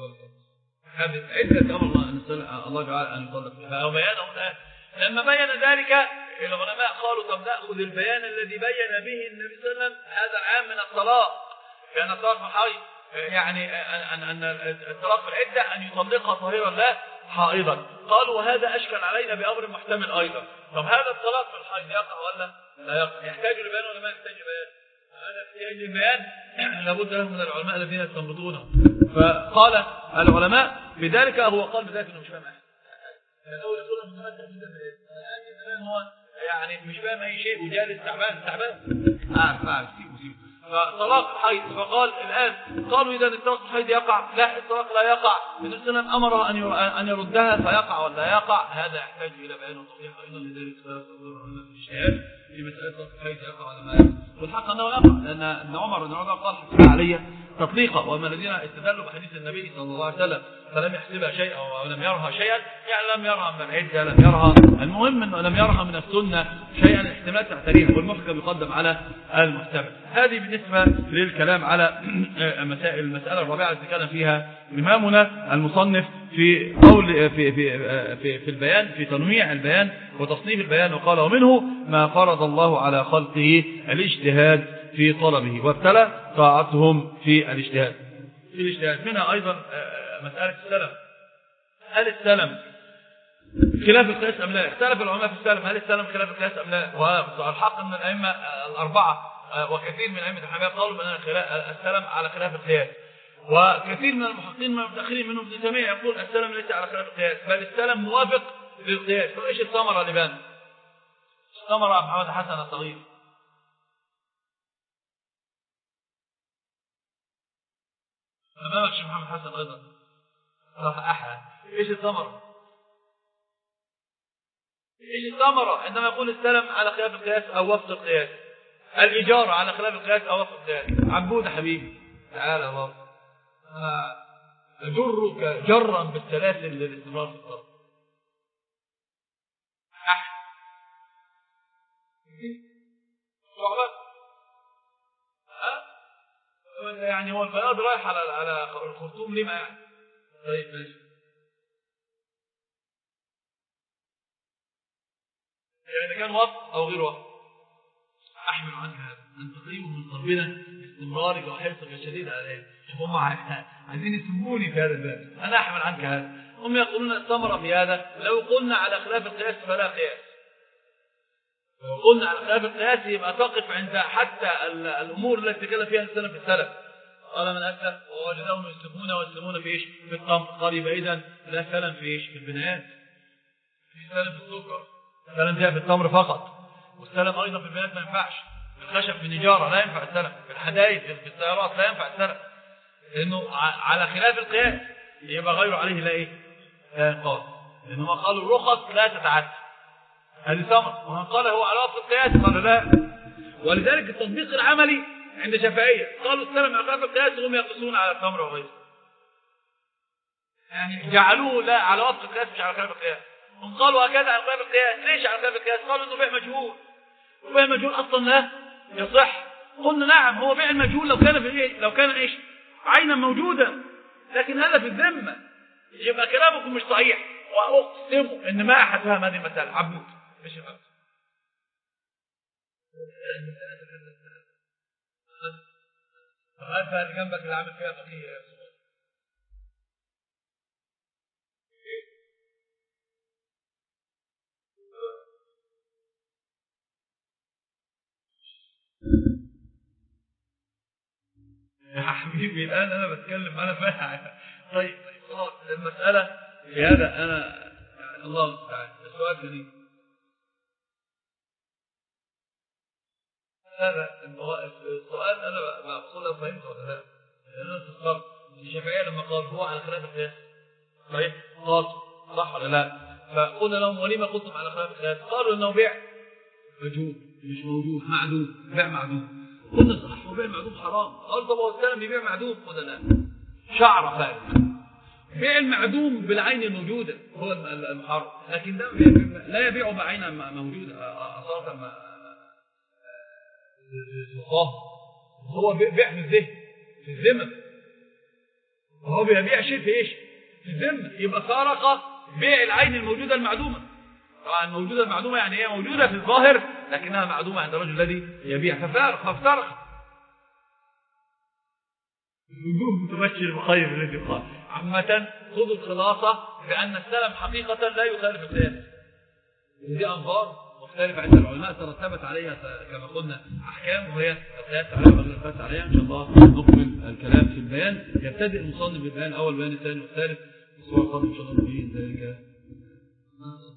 S2: هذه عدة أمر الله أن الله تعالى أن يطلق بها، أو بيانه الآن. لما بين ذلك العلماء قالوا طب نأخذ البيان الذي بين به النبي صلى الله عليه وسلم هذا العام من الطلاق، كان الطلاق في الحيض يعني أن أن الطلاق في العدة أن يطلقها طاهرا لا حائضا، قالوا وهذا أشكل علينا بأمر محتمل أيضا. طب هذا الطلاق في الحيض يقع ولا لا يقع؟ يحتاج لبيان ولا ما يحتاج لبيان؟ هذا يحتاج لبيان لابد له من العلماء الذين يستنبطونه. فقال العلماء بذلك هو قال بذلك انه مش فاهم احد، الاول يقول متمتع جدا بالعلم هو يعني مش فاهم اي شيء وجالس تعبان تعبان اعرف اعرف سيبه سيبه فطلاق الحيض. فقال الان قالوا اذا الطلاق الحيض يقع، لا الطلاق لا يقع، النبي صلى الله عليه وسلم امره ان ان يردها فيقع ولا يقع؟ هذا يحتاج الى بيان وتوضيح ايضا، لذلك العلماء في الشهاده في مساله الطلاق الحيض يقع ولا ما يقع، والحق انه يقع، لان ابن عمر بن عمر قال حسب علي تطليقا، وما الذين استدلوا بحديث النبي صلى الله عليه وسلم فلم يحسبها شيئا ولم يرها شيئا، يعني لم يرها من العدة لم يرها، المهم انه لم يرها من السنة شيئا، الاحتمال تحتريها والمحكم يقدم على المحتمل. هذه بالنسبة للكلام على مسائل. المسألة الرابعة التي تكلم فيها إمامنا المصنف في قول في في في, في البيان، في تنويع البيان وتصنيف البيان، وقال ومنه ما فرض الله على خلقه الاجتهاد في طلبه وابتلى طاعتهم في الاجتهاد في الاجتهاد منها أيضا مسألة السلم. هل السلم خلاف القياس أم لا؟ اختلف العلماء في السلم، هل السلم خلاف القياس أم لا؟ والحق أن الأئمة الأربعة وكثير من أئمة الحنابلة قالوا بأن السلم على خلاف القياس، وكثير من المحققين من المتأخرين منهم ابن تيمية يقول السلم ليس على خلاف القياس، بل السلم موافق للقياس. وإيش الثمرة اللي بان؟ الثمرة محمد حسن الصغير. أمامك شيخ محمد حسن أيضا. أحد. إيش الثمرة؟ إيش الثمرة عندما يقول السلم على خلاف القياس أو وفق القياس؟ الإجارة على خلاف القياس أو وفق القياس. عبود حبيبي تعال يا بابا، أجرك جرا بالسلاسل للاستمرار في الطرف. أحد يعني هو البياض رايح على على الخرطوم ليه ما يعني؟ طيب ماشي. يعني كان وقت او غير وقت احمل عنك هذا ان تقيم من قلبنا استمرارك وحرصك الشديد عليه. هم عايزين يسموني في هذا الباب، انا احمل عنك هذا. هم يقولون الثمره في هذا لو قلنا على خلاف القياس فلا قياس. لو قلنا على خلاف القياس يبقى تقف عند حتى الامور التي تكلم فيها السلف في السلف. قال من اسلف ووجدهم يسلفون ويسلمون في ايش؟ في التمر. قال يبقى اذا لا سلم في ايش؟ في البنايات. في سلم في السكر، السلم جاء في التمر فقط، والسلم ايضا في البنايات ما ينفعش. في الخشب في النجاره لا ينفع السلم، في الحدائد في السيارات لا ينفع السلم، لانه على خلاف القياس. يبقى غيره عليه لا ايه؟ لا ينقاض، لانما قالوا الرخص لا تتعدى. هذه ثمره. ومن قال هو على وفق القياس قال لا. ولذلك التطبيق العملي عند شافعيه قالوا السلم على خلاف القياس وهم يقيسون على التمر وغيره، يعني جعلوه لا على وفق القياس مش على خلاف القياس. هم قالوا هكذا على خلاف القياس. ليش على خلاف القياس؟ قالوا انه بيع مجهول، وبيع مجهول اصلا لا يصح. قلنا نعم، هو بيع المجهول لو كان في ايه؟ لو كان ايش؟ عينا موجودا، لكن هذا في الذمه، يبقى كلامكم مش صحيح. واقسم ان ما احد فهم هذه المساله. عبود مش فاهم. فهذا اللي جنبك اللي عامل فيها فقيه يا صغير. يا حبيبي الآن أنا بتكلم أنا فاهم. طيب خلاص المسألة في هذا أنا يعني الله المستعان. السؤال جديد. هذا السؤال أنا بقول فهمت ولا لا؟ أنا استغربت. الشافعية لما قال هو على خلاف القياس صحيح؟ قال صح ولا لا؟ فقلنا لهم ولما قلتم على خلاف القياس؟ قالوا إنه بيع مجهول مش موجود معدوم، بيع معدوم. قلنا صح وبيع معدوم حرام. قال طب هو السلم بيبيع معدوم؟ قلنا لا. شعر فارق. بيع المعدوم بالعين الموجودة هو المحرم، لكن ده لا يبيع بعين موجودة أصلا هو بيع في الذهن في الذمة، وهو بيبيع شيء في ايش؟ في الذمة. يبقى سرق بيع العين الموجودة المعدومة. طبعا الموجودة المعدومة يعني هي موجودة في الظاهر لكنها معدومة عند الرجل الذي يبيع، ففارق فافترق. الوجوه تبشر بخير الذي قال. عامة خذوا الخلاصة بأن السلم حقيقة لا يخالف القياس، ودي أنظار مختلفة عند العلماء ترتبت عليها كما قلنا أحكام، وهي القياس عليها والقياس عليها. إن شاء الله نكمل الكلام في البيان. يبتدئ المصنف بالبيان أول بيان الثاني والثالث، الصور القادم إن شاء الله في ذلك.